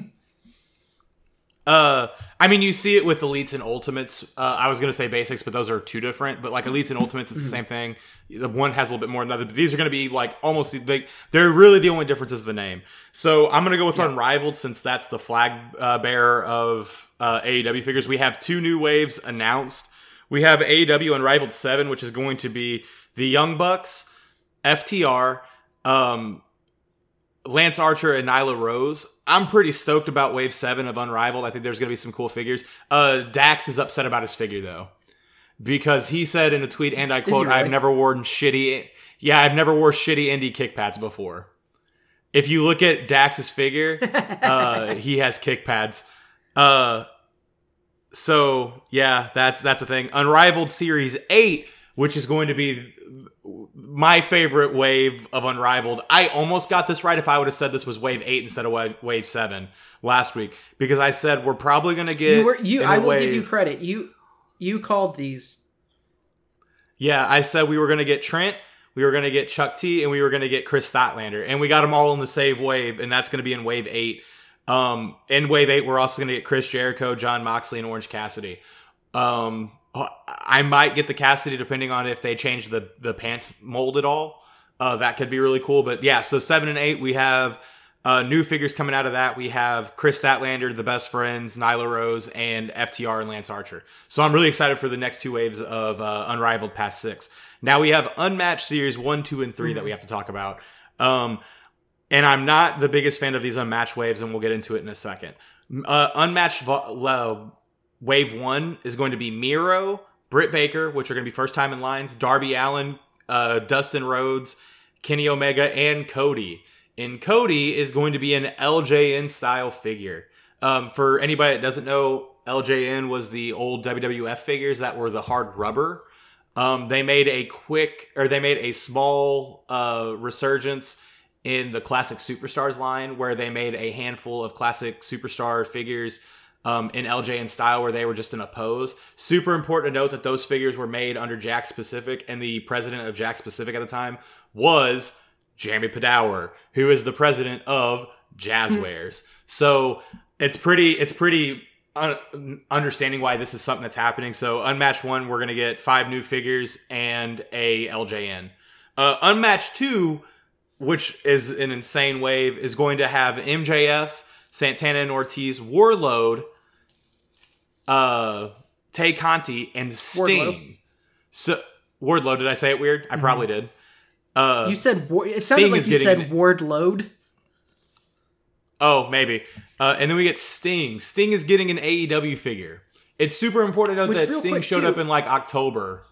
Uh, I mean, you see it with Elites and Ultimates. Uh, I was gonna say Basics, but those are two different. But like Elites and Ultimates, it's the same thing. The one has a little bit more than the other. But these are gonna be like almost like they're really the only difference is the name. So I'm gonna go with Unrivaled since that's the flag uh, bearer of uh, A E W figures. We have two new waves announced. We have A E W Unrivaled seven, which is going to be the Young Bucks, F T R, um, Lance Archer, and Nyla Rose. I'm pretty stoked about Wave seven of Unrivaled. I think there's going to be some cool figures. Uh, Dax is upset about his figure, though. Because he said in a tweet, and I quote, really? I've never worn shitty... Yeah, I've never wore shitty indie kick pads before. If you look at Dax's figure, uh, he has kick pads. Uh, so, yeah, that's that's a thing. Unrivaled Series eight, which is going to be my favorite wave of Unrivaled. I almost got this right if I would have said this was Wave eight instead of wa- Wave seven last week. Because I said we're probably going to get... you were you. in I a will wave, give you credit. You you called these. Yeah, I said we were going to get Trent, we were going to get Chuck T, and we were going to get Chris Statlander. And we got them all in the same wave, and that's going to be in Wave eight. Um, in Wave eight, we're also going to get Chris Jericho, John Moxley, and Orange Cassidy. Um, I might get the Cassidy depending on if they change the, the pants mold at all. Uh, that could be really cool. But yeah, so seven and eight, we have Uh, new figures coming out of that, we have Chris Statlander, The Best Friends, Nyla Rose, and F T R and Lance Archer. So I'm really excited for the next two waves of uh, Unrivaled Past Six. Now we have Unmatched Series one, two, and three mm-hmm. that we have to talk about. Um, and I'm not the biggest fan of these Unmatched waves, and we'll get into it in a second. Uh, unmatched vo- Wave one is going to be Miro, Britt Baker, which are going to be first time in lines, Darby Allin, uh, Dustin Rhodes, Kenny Omega, and Cody. And Cody is going to be an L J N style figure. Um, for anybody that doesn't know, L J N was the old W W F figures that were the hard rubber. Um, they made a quick, or they made a small uh, resurgence in the Classic Superstars line, where they made a handful of Classic Superstar figures um, in L J N style, where they were just in a pose. Super important to note that those figures were made under Jakks Pacific, and the president of Jakks Pacific at the time was Jeremy Padour, who is the president of Jazzwares. So it's pretty, it's pretty un- understanding why this is something that's happening. So Unmatched one, we're going to get five new figures and a L J N. Uh, Unmatched two, which is an insane wave, is going to have M J F, Santana and Ortiz, Warlord, uh, Tay Conti, and Sting. Wardlow. So Wardlow, did I say it weird? I mm-hmm. probably did. Uh, you said it sounded Sting like you getting, said Wardload. Oh, maybe. Uh, and then we get Sting. Sting is getting an A E W figure. It's super important to note Which, that Sting showed too, up in like October.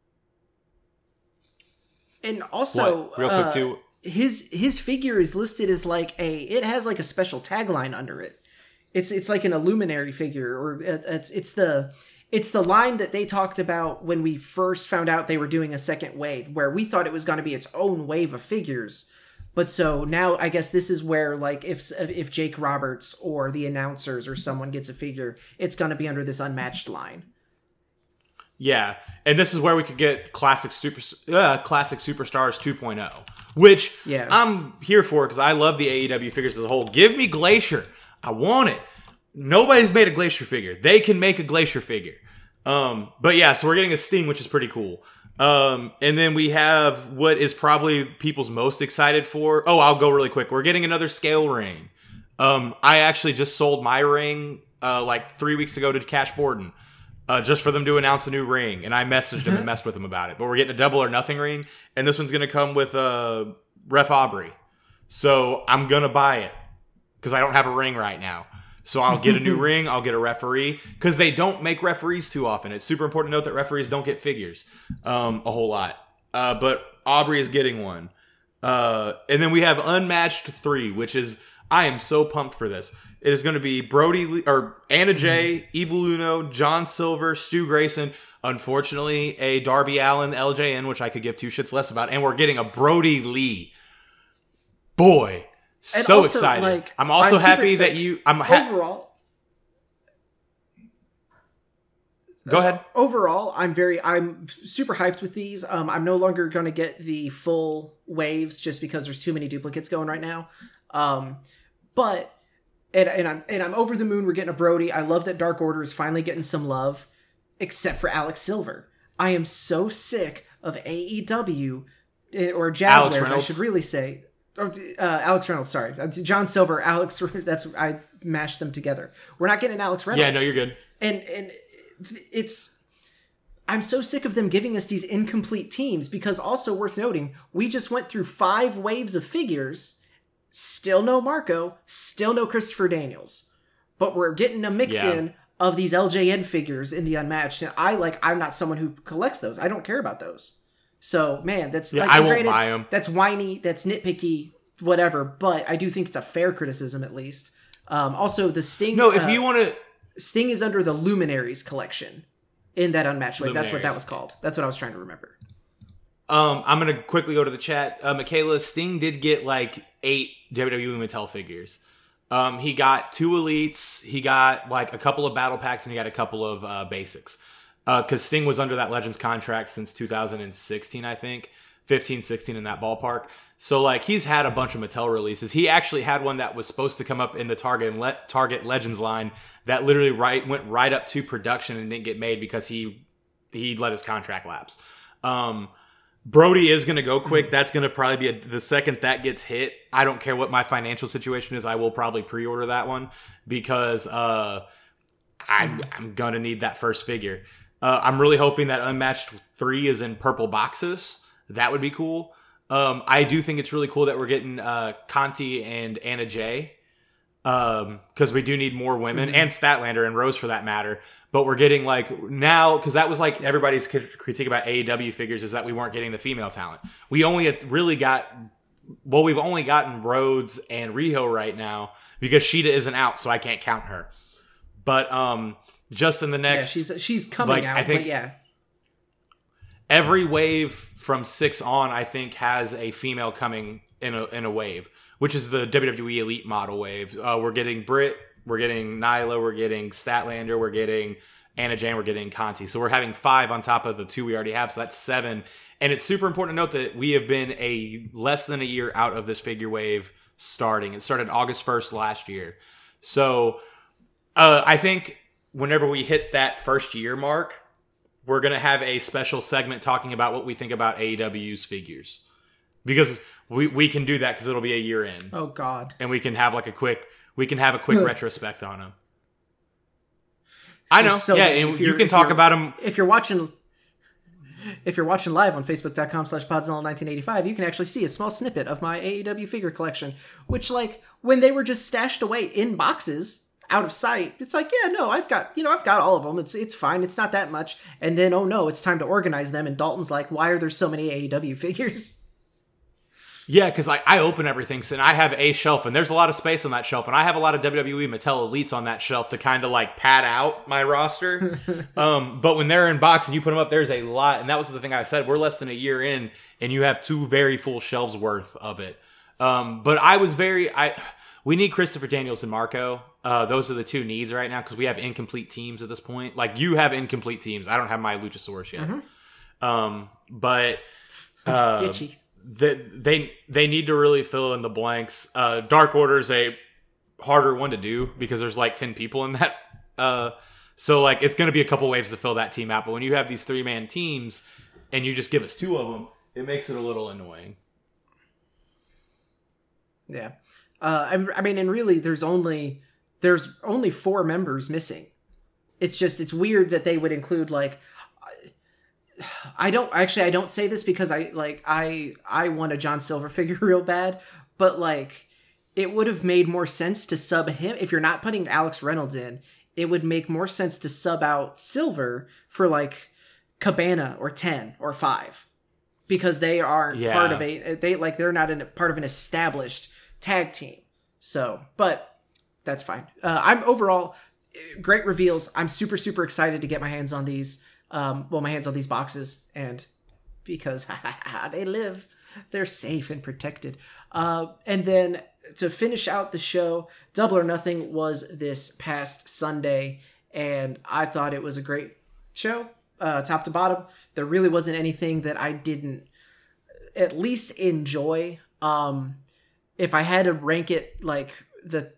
And also, what? Real uh, quick too. His his figure is listed as like a. It has like a special tagline under it. It's it's like an Illuminary figure, or it's it's the. It's the line that they talked about when we first found out they were doing a second wave, where we thought it was going to be its own wave of figures. But so now I guess this is where, like, if if Jake Roberts or the announcers or someone gets a figure, it's going to be under this Unmatched line. Yeah, and this is where we could get Classic Super uh, Classic Superstars two point oh, which yeah. I'm here for because I love the A E W figures as a whole. Give me Glacier. I want it. Nobody's made a Glacier figure. They can make a Glacier figure. Um, but yeah, so we're getting a Sting, which is pretty cool. Um, and then we have what is probably people's most excited for. Oh, I'll go really quick. We're getting another scale ring. Um, I actually just sold my ring uh, like three weeks ago to Cash Borden uh, just for them to announce a new ring. And I messaged him and messed with him about it. But we're getting a double or nothing ring. And this one's going to come with uh, Ref Aubrey. So I'm going to buy it because I don't have a ring right now. So I'll get a new ring, I'll get a referee, because they don't make referees too often. It's super important to note that referees don't get figures um, a whole lot. Uh, but Aubrey is getting one. Uh, and then we have Unmatched three, which is, I am so pumped for this. It is going to be Brody, Lee, or Anna Jay, Evil Uno, John Silver, Stu Grayson. Unfortunately, a Darby Allin L J N, which I could give two shits less about. And we're getting a Brody Lee. Boy. And so also, excited. Like, I'm also I'm happy that you... I'm ha- Overall... Go ahead. Overall, I'm very... I'm super hyped with these. Um, I'm no longer going to get the full waves just because there's too many duplicates going right now. Um, but... And, and I'm and I'm over the moon we're getting a Brody. I love that Dark Order is finally getting some love. Except for Alex Silver. I am so sick of A E W... Or Jazzwares, I should really say... Or, uh, Alex Reynolds, sorry. John Silver, Alex, that's, I mashed them together. We're not getting Alex Reynolds. Yeah, no, you're good. And, and it's, I'm so sick of them giving us these incomplete teams because also worth noting, we just went through five waves of figures, still no Marco, still no Christopher Daniels, but we're getting a mix yeah. in of these L J N figures in the Unmatched. And I like, I'm not someone who collects those. I don't care about those. So, man, that's yeah, like, I won't granted, buy them. That's whiny, that's nitpicky, whatever. But I do think it's a fair criticism, at least. Um, also, the Sting. No, if uh, you want to, Sting is under the Luminaries collection in that Unmatched wave. That's what that was called. That's what I was trying to remember. Um, I'm gonna quickly go to the chat. Uh, Michaela, Sting did get like eight W W E Mattel figures. Um, he got two elites. He got like a couple of battle packs, and he got a couple of uh, basics. Because uh, Sting was under that Legends contract since two thousand sixteen, I think. fifteen, sixteen in that ballpark. So, like, he's had a bunch of Mattel releases. He actually had one that was supposed to come up in the Target Le- Target Legends line that literally right went right up to production and didn't get made because he he let his contract lapse. Um, Brody is going to go quick. That's going to probably be a, the second that gets hit. I don't care what my financial situation is. I will probably pre-order that one because uh, I'm, I'm going to need that first figure. Uh, I'm really hoping that Unmatched three is in purple boxes. That would be cool. Um, I do think it's really cool that we're getting uh, Conti and Anna Jay because um, we do need more women mm-hmm. and Statlander and Rose for that matter. But we're getting like now because that was like everybody's critique about A E W figures is that we weren't getting the female talent. We only really got well, we've only gotten Rhodes and Riho right now because Sheeta isn't out, so I can't count her. But um, just in the next, yeah, she's she's coming like, out. I think but yeah, every wave from six on, I think, has a female coming in a in a wave, which is the W W E Elite model wave. Uh, we're getting Britt. We're getting Nyla, we're getting Statlander, we're getting Anna Jane, we're getting Conti. So we're having five on top of the two we already have, so that's seven. And it's super important to note that we have been a less than a year out of this figure wave starting. It started August first last year. So uh, I think whenever we hit that first year mark, we're going to have a special segment talking about what we think about A E W's figures. Because we, we can do that because it'll be a year in. Oh, God. And we can have like a quick... We can have a quick retrospect on them. I know, so yeah, and you can talk about them. If you're watching, if you're watching live on Facebook.com slash Podzilla1985, you can actually see a small snippet of my A E W figure collection, which, like, when they were just stashed away in boxes, out of sight, it's like, yeah, no, I've got, you know, I've got all of them. It's it's fine. It's not that much. And then, oh no, it's time to organize them. And Dalton's like, why are there so many A E W figures? Yeah, because like I open everything, and I have a shelf, and there's a lot of space on that shelf, and I have a lot of W W E Mattel Elites on that shelf to kind of like pad out my roster. um, but when they're in box and you put them up, there's a lot, and that was the thing I said. We're less than a year in, and you have two very full shelves worth of it. Um, but I was very, I we need Christopher Daniels and Marco. Uh, those are the two needs right now because we have incomplete teams at this point. Like you have incomplete teams. I don't have my Luchasaurus yet. Mm-hmm. Um, but uh, itchy. They, they they need to really fill in the blanks. Uh, Dark Order is a harder one to do because there's like ten people in that. Uh, so like it's going to be a couple waves to fill that team out. But when you have these three man teams and you just give us two of them, it makes it a little annoying. Yeah, uh, I, I mean, and really, there's only there's only four members missing. It's just it's weird that they would include like. I don't actually I don't say this because I like I I want a John Silver figure real bad, but like it would have made more sense to sub him if you're not putting Alex Reynolds in. It would make more sense to sub out Silver for like Cabana or ten or five because they aren't yeah. part of a they like they're not in part of an established tag team. So, but that's fine. Uh, I'm overall great reveals. I'm super super excited to get my hands on these. Um, well, my hands on these boxes, and because they live, they're safe and protected. Uh, and then to finish out the show, Double or Nothing was this past Sunday, and I thought it was a great show, uh, top to bottom. There really wasn't anything that I didn't at least enjoy. Um, if I had to rank it, like the.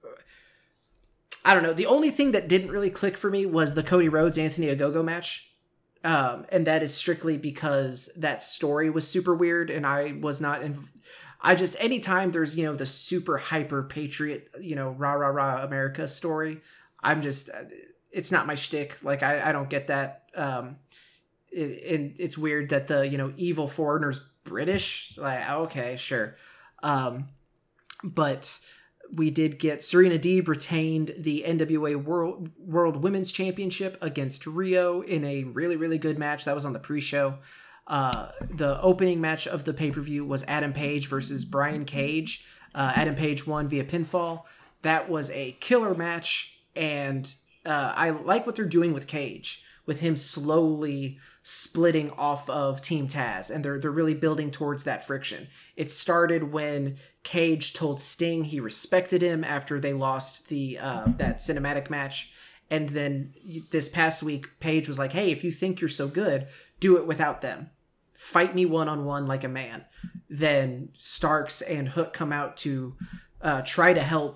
I don't know. The only thing that didn't really click for me was the Cody Rhodes Anthony Ogogo match. Um, and that is strictly because that story was super weird and I was not in, I just, anytime there's, you know, the super hyper patriot, you know, rah, rah, rah America story, I'm just, it's not my shtick. Like, I, I don't get that. Um, it, and it's weird that the, you know, evil foreigner's British. Like, okay, sure. Um, but we did get Serena Deeb retained the N W A World World Women's Championship against Rio in a really, really good match. That was on the pre-show. Uh, the opening match of the pay-per-view was Adam Page versus Brian Cage. Uh, Adam Page won via pinfall. That was a killer match, and uh, I like what they're doing with Cage, with him slowly splitting off of Team Taz, and they're they're really building towards that friction. It started when Cage told Sting he respected him after they lost the uh, that cinematic match, and then this past week, Page was like, "Hey, if you think you're so good, do it without them. Fight me one on one like a man." Then Starks and Hook come out to uh, try to help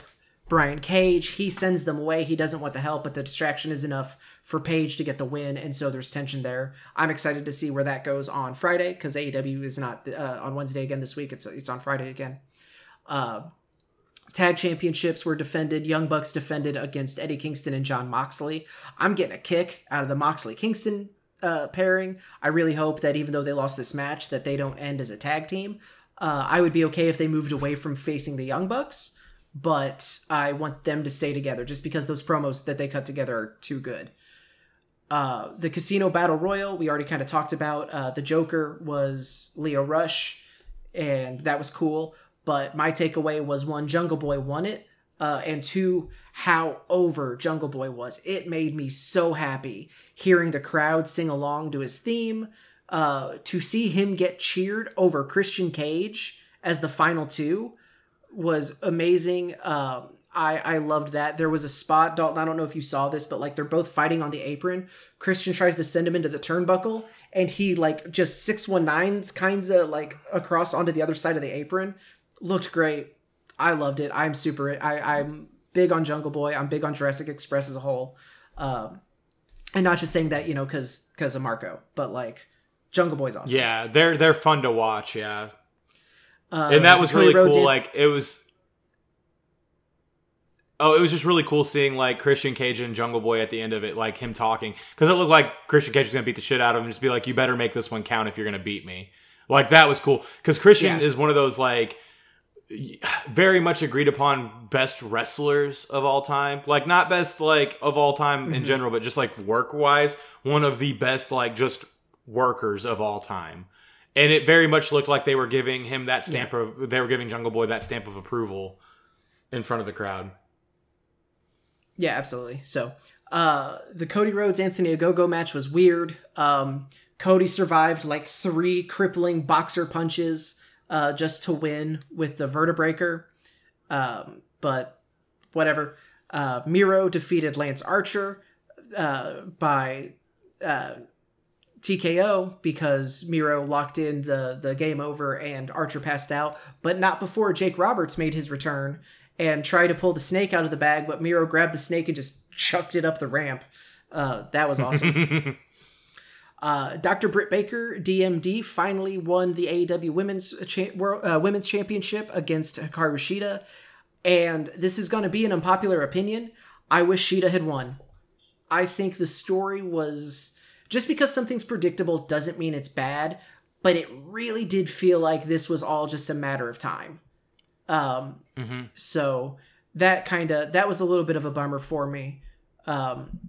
Brian Cage. He sends them away. He doesn't want the help, but the distraction is enough for Page to get the win, and so there's tension there. I'm excited to see where that goes on Friday, because A E W is not uh, on Wednesday again this week. It's it's on Friday again. Uh, tag championships were defended. Young Bucks defended against Eddie Kingston and Jon Moxley. I'm getting a kick out of the Moxley-Kingston uh, pairing. I really hope that even though they lost this match, that they don't end as a tag team. Uh, I would be okay if they moved away from facing the Young Bucks, but I want them to stay together just because those promos that they cut together are too good. Uh, the Casino Battle Royal, we already kind of talked about. Uh, the Joker was Leo Rush, and that was cool. But my takeaway was, one, Jungle Boy won it, uh, and two, how over Jungle Boy was. It made me so happy hearing the crowd sing along to his theme, uh, to see him get cheered over Christian Cage as the final two was amazing. Um, I, I loved that. There was a spot, Dalton, I don't know if you saw this, but like they're both fighting on the apron. Christian tries to send him into the turnbuckle, and he like just six one nines kinds of like across onto the other side of the apron. Looked great. I loved it. I'm super, I, I'm big on Jungle Boy. I'm big on Jurassic Express as a whole. Um, and not just saying that, you know, cause, cause of Marco, but like Jungle Boy's awesome. Yeah. They're, they're fun to watch. Yeah. Uh, and that was really Rhodes cool. and- like it was, Oh, it was just really cool seeing like Christian Cage and Jungle Boy at the end of it, like him talking, because it looked like Christian Cage was gonna beat the shit out of him and just be like, "You better make this one count if you're gonna beat me." Like that was cool because Christian Yeah. is one of those like very much agreed upon best wrestlers of all time. Like not best like of all time Mm-hmm. in general, but just like work wise, one of the best like just workers of all time. And it very much looked like they were giving him that stamp Yeah. of they were giving Jungle Boy that stamp of approval in front of the crowd. Yeah, absolutely. So, uh, the Cody Rhodes Anthony Ogogo match was weird. Um, Cody survived like three crippling boxer punches uh, just to win with the Vertebreaker. Um, but whatever. Uh, Miro defeated Lance Archer uh, by uh, T K O because Miro locked in the, the game over and Archer passed out, but not before Jake Roberts made his return and tried to pull the snake out of the bag, but Miro grabbed the snake and just chucked it up the ramp. Uh, that was awesome. uh, Doctor Britt Baker, D M D, finally won the A E W Women's cha- World, uh, Women's Championship against Hikaru Shida. And this is going to be an unpopular opinion. I wish Shida had won. I think the story was... Just because something's predictable doesn't mean it's bad, but it really did feel like this was all just a matter of time. Um, Mm-hmm. so that kind of, that was a little bit of a bummer for me. Um,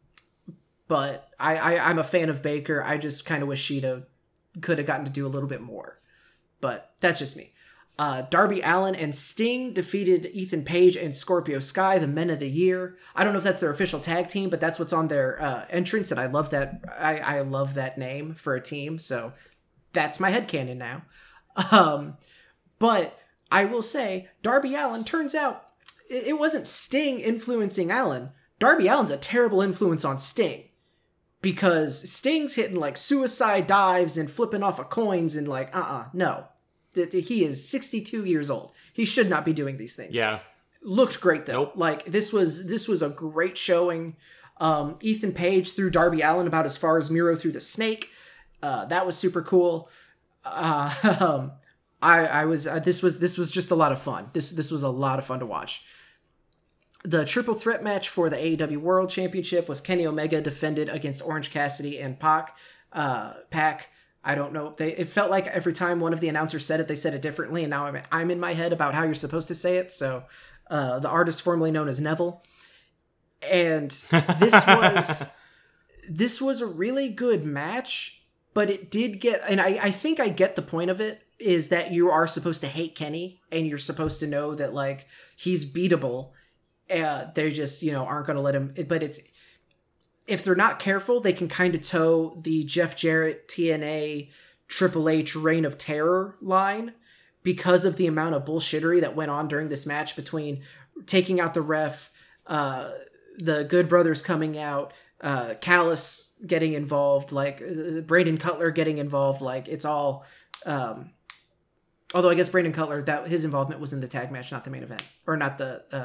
but I, I, I'm a fan of Baker. I just kind of wish Shida could have gotten to do a little bit more, but that's just me. Uh, Darby Allin and Sting defeated Ethan Page and Scorpio Sky, the Men of the Year. I don't know if that's their official tag team, but that's what's on their uh, entrance, and I love that. I, I love that name for a team, so that's my headcanon now. Um, but I will say, Darby Allin, turns out, it, it wasn't Sting influencing Allin. Darby Allin's a terrible influence on Sting. Because Sting's hitting, like, suicide dives and flipping off of coins and, like, uh-uh, no. He is sixty-two years old. He should not be doing these things. Yeah. Looked great, though. Nope. Like, this was this was a great showing. Um, Ethan Page threw Darby Allin about as far as Miro threw the snake. Uh, that was super cool. Uh, um, I, I was uh, this was this was just a lot of fun. This this was a lot of fun to watch. The triple threat match for the A E W World Championship was Kenny Omega defended against Orange Cassidy and Pac. Uh, Pac. I don't know. They it felt like every time one of the announcers said it, they said it differently, and now I'm I'm in my head about how you're supposed to say it. So, uh, the artist formerly known as Neville, and this was this was a really good match. But it did get, and I, I think I get the point of it, is that you are supposed to hate Kenny, and you're supposed to know that, like, he's beatable. Uh, they just, you know, aren't going to let him, but it's, if they're not careful, they can kind of toe the Jeff Jarrett, T N A, Triple H Reign of Terror line, because of the amount of bullshittery that went on during this match between taking out the ref, uh, the Good Brothers coming out, Uh, Callis getting involved, like uh, Brandon Cutler getting involved, like it's all. Um, although I guess Brandon Cutler, that his involvement was in the tag match, not the main event, or not the uh,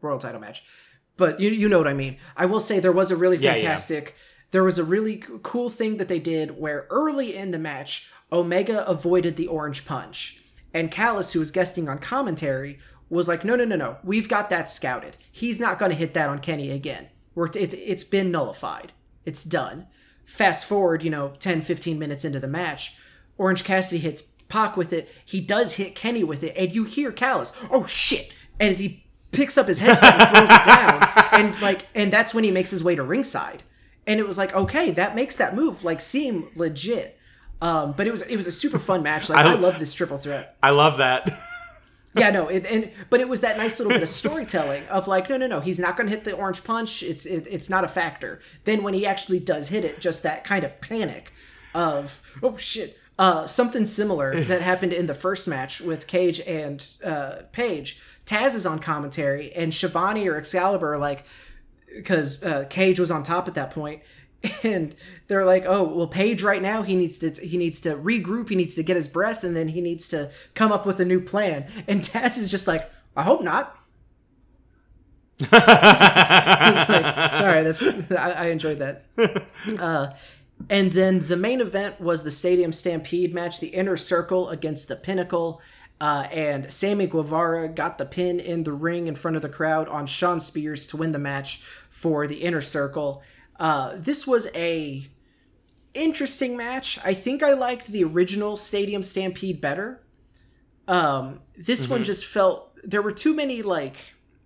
world title match. But you you know what I mean. I will say there was a really Yeah, fantastic, yeah. there was a really c- cool thing that they did where early in the match, Omega avoided the orange punch. And Callis, who was guesting on commentary, was like, no, no, no, no. We've got that scouted. He's not going to hit that on Kenny again. We're, it's, it's been nullified. It's done. Fast forward, you know, ten, fifteen minutes into the match, Orange Cassidy hits Pac with it. He does hit Kenny with it. And you hear Callis, oh, shit. And as he picks up his headset and throws it down, and like, and that's when he makes his way to ringside. And it was like, okay, that makes that move like seem legit. Um, but it was it was a super fun match. Like I, I love this triple threat. I love that. Yeah, no, it, and but it was that nice little bit of storytelling of like, no, no, no, he's not going to hit the orange punch. It's it, it's not a factor. Then when he actually does hit it, just that kind of panic of oh shit. Uh, something similar that happened in the first match with Cage and uh, Page. Taz is on commentary, and Shivani or Excalibur are like, because uh, Cage was on top at that point, and they're like, "Oh, well, Page right now he needs to he needs to regroup, he needs to get his breath, and then he needs to come up with a new plan." And Taz is just like, "I hope not." It's like, all right, that's I, I enjoyed that. Uh, and then the main event was the Stadium Stampede match, the Inner Circle against the Pinnacle. Uh, and Sammy Guevara got the pin in the ring in front of the crowd on Shawn Spears to win the match for the Inner Circle. Uh, this was a interesting match. I think I liked the original Stadium Stampede better. Um, this mm-hmm. one just felt... There were too many, like,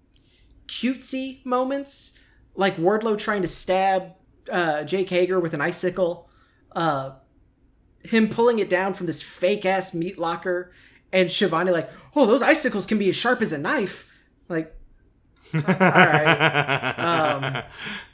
cutesy moments. Like Wardlow trying to stab uh, Jake Hager with an icicle. Uh, him pulling it down from this fake-ass meat locker. And Shivani like, oh, those icicles can be as sharp as a knife. Like, all right. Um,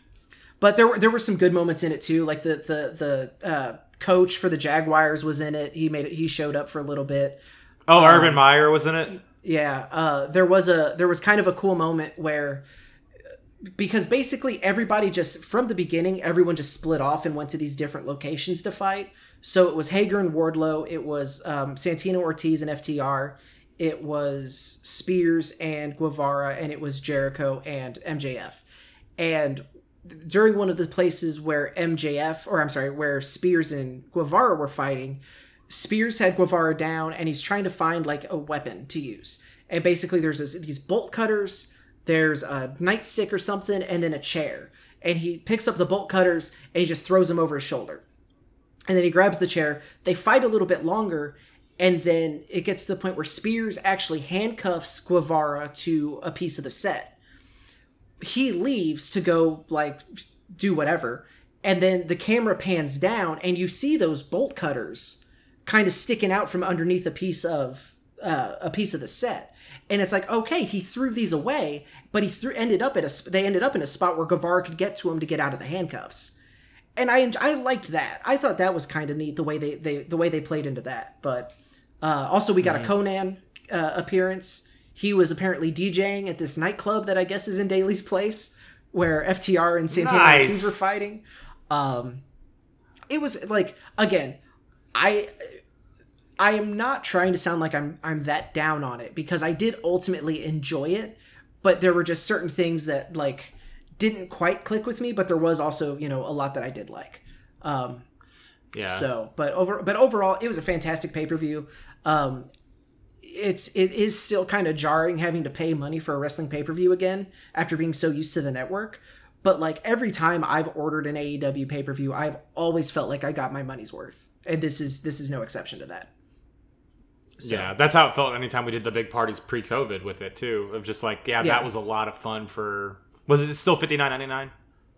but there were there were some good moments in it too. Like the the the uh, coach for the Jaguars was in it. He made it. He showed up for a little bit. Oh, um, Urban Meyer was in it. Yeah. Uh, there was a there was kind of a cool moment where, because basically everybody just from the beginning, everyone just split off and went to these different locations to fight. So it was Hager and Wardlow, it was um, Santino Ortiz and F T R, it was Spears and Guevara, and it was Jericho and M J F. And during one of the places where M J F, or I'm sorry, where Spears and Guevara were fighting, Spears had Guevara down, and he's trying to find like a weapon to use. And basically there's this, these bolt cutters, there's a nightstick or something, and then a chair. And he picks up the bolt cutters, and he just throws them over his shoulder. And then he grabs the chair. They fight a little bit longer, and then it gets to the point where Spears actually handcuffs Guevara to a piece of the set. He leaves to go, like, do whatever. And then the camera pans down, and you see those bolt cutters kind of sticking out from underneath a piece of uh, a piece of the set. And it's like, okay, he threw these away, but he threw, ended up at a they ended up in a spot where Guevara could get to him to get out of the handcuffs. And I I liked that. I thought that was kind of neat the way they, they the way they played into that. But uh, also we got mm-hmm. a Conan uh, appearance. He was apparently DJing at this nightclub that I guess is in Daly's Place, where F T R and Santino nice. Ortiz were fighting. Um, it was like, again, I I am not trying to sound like I'm I'm that down on it, because I did ultimately enjoy it, but there were just certain things that like didn't quite click with me, but there was also, you know, a lot that I did like. Um, yeah. So, but over, but overall, it was a fantastic pay-per-view. Um, it's, it is still kind of jarring having to pay money for a wrestling pay-per-view again after being so used to the network. But like every time I've ordered an A E W pay-per-view, I've always felt like I got my money's worth. And this is, this is no exception to that. So. Yeah, that's how it felt anytime we did the big parties pre-COVID with it too. Of just like, yeah, yeah. that was a lot of fun for... Was it still fifty-nine ninety-nine?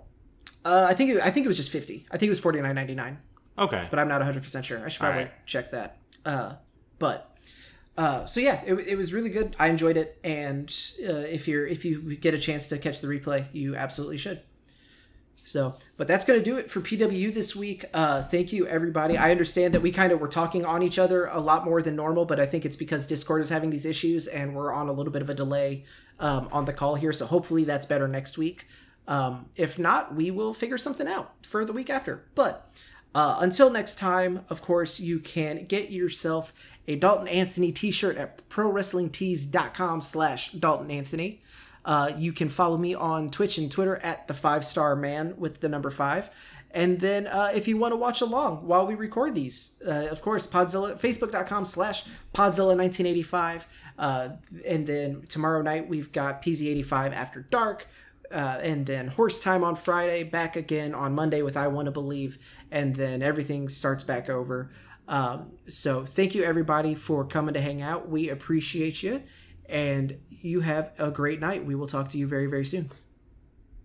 Uh, I think it, I think it was just fifty. I think it was forty-nine ninety-nine. Okay, but I'm not one hundred percent sure. I should probably right. check that. Uh, but uh, so yeah, it, it was really good. I enjoyed it, and uh, if you're if you get a chance to catch the replay, you absolutely should. So, but that's going to do it for P W U this week. Uh, thank you, everybody. I understand that we kind of were talking on each other a lot more than normal, but I think it's because Discord is having these issues, and we're on a little bit of a delay um, on the call here. So hopefully that's better next week. Um, if not, we will figure something out for the week after. But uh, until next time, of course, you can get yourself a Dalton Anthony t-shirt at prowrestlingtees.com slash Dalton Anthony. Uh, you can follow me on Twitch and Twitter at the Five Star Man with the number five. And then uh, if you want to watch along while we record these, uh, of course, Podzilla, facebook.com slash Podzilla1985. Uh, and then tomorrow night, we've got P Z eighty-five After Dark. Uh, and then Horse Time on Friday, back again on Monday with I Want to Believe. And then everything starts back over. Um, so thank you, everybody, for coming to hang out. We appreciate you. And you have a great night. We will talk to you very, very soon.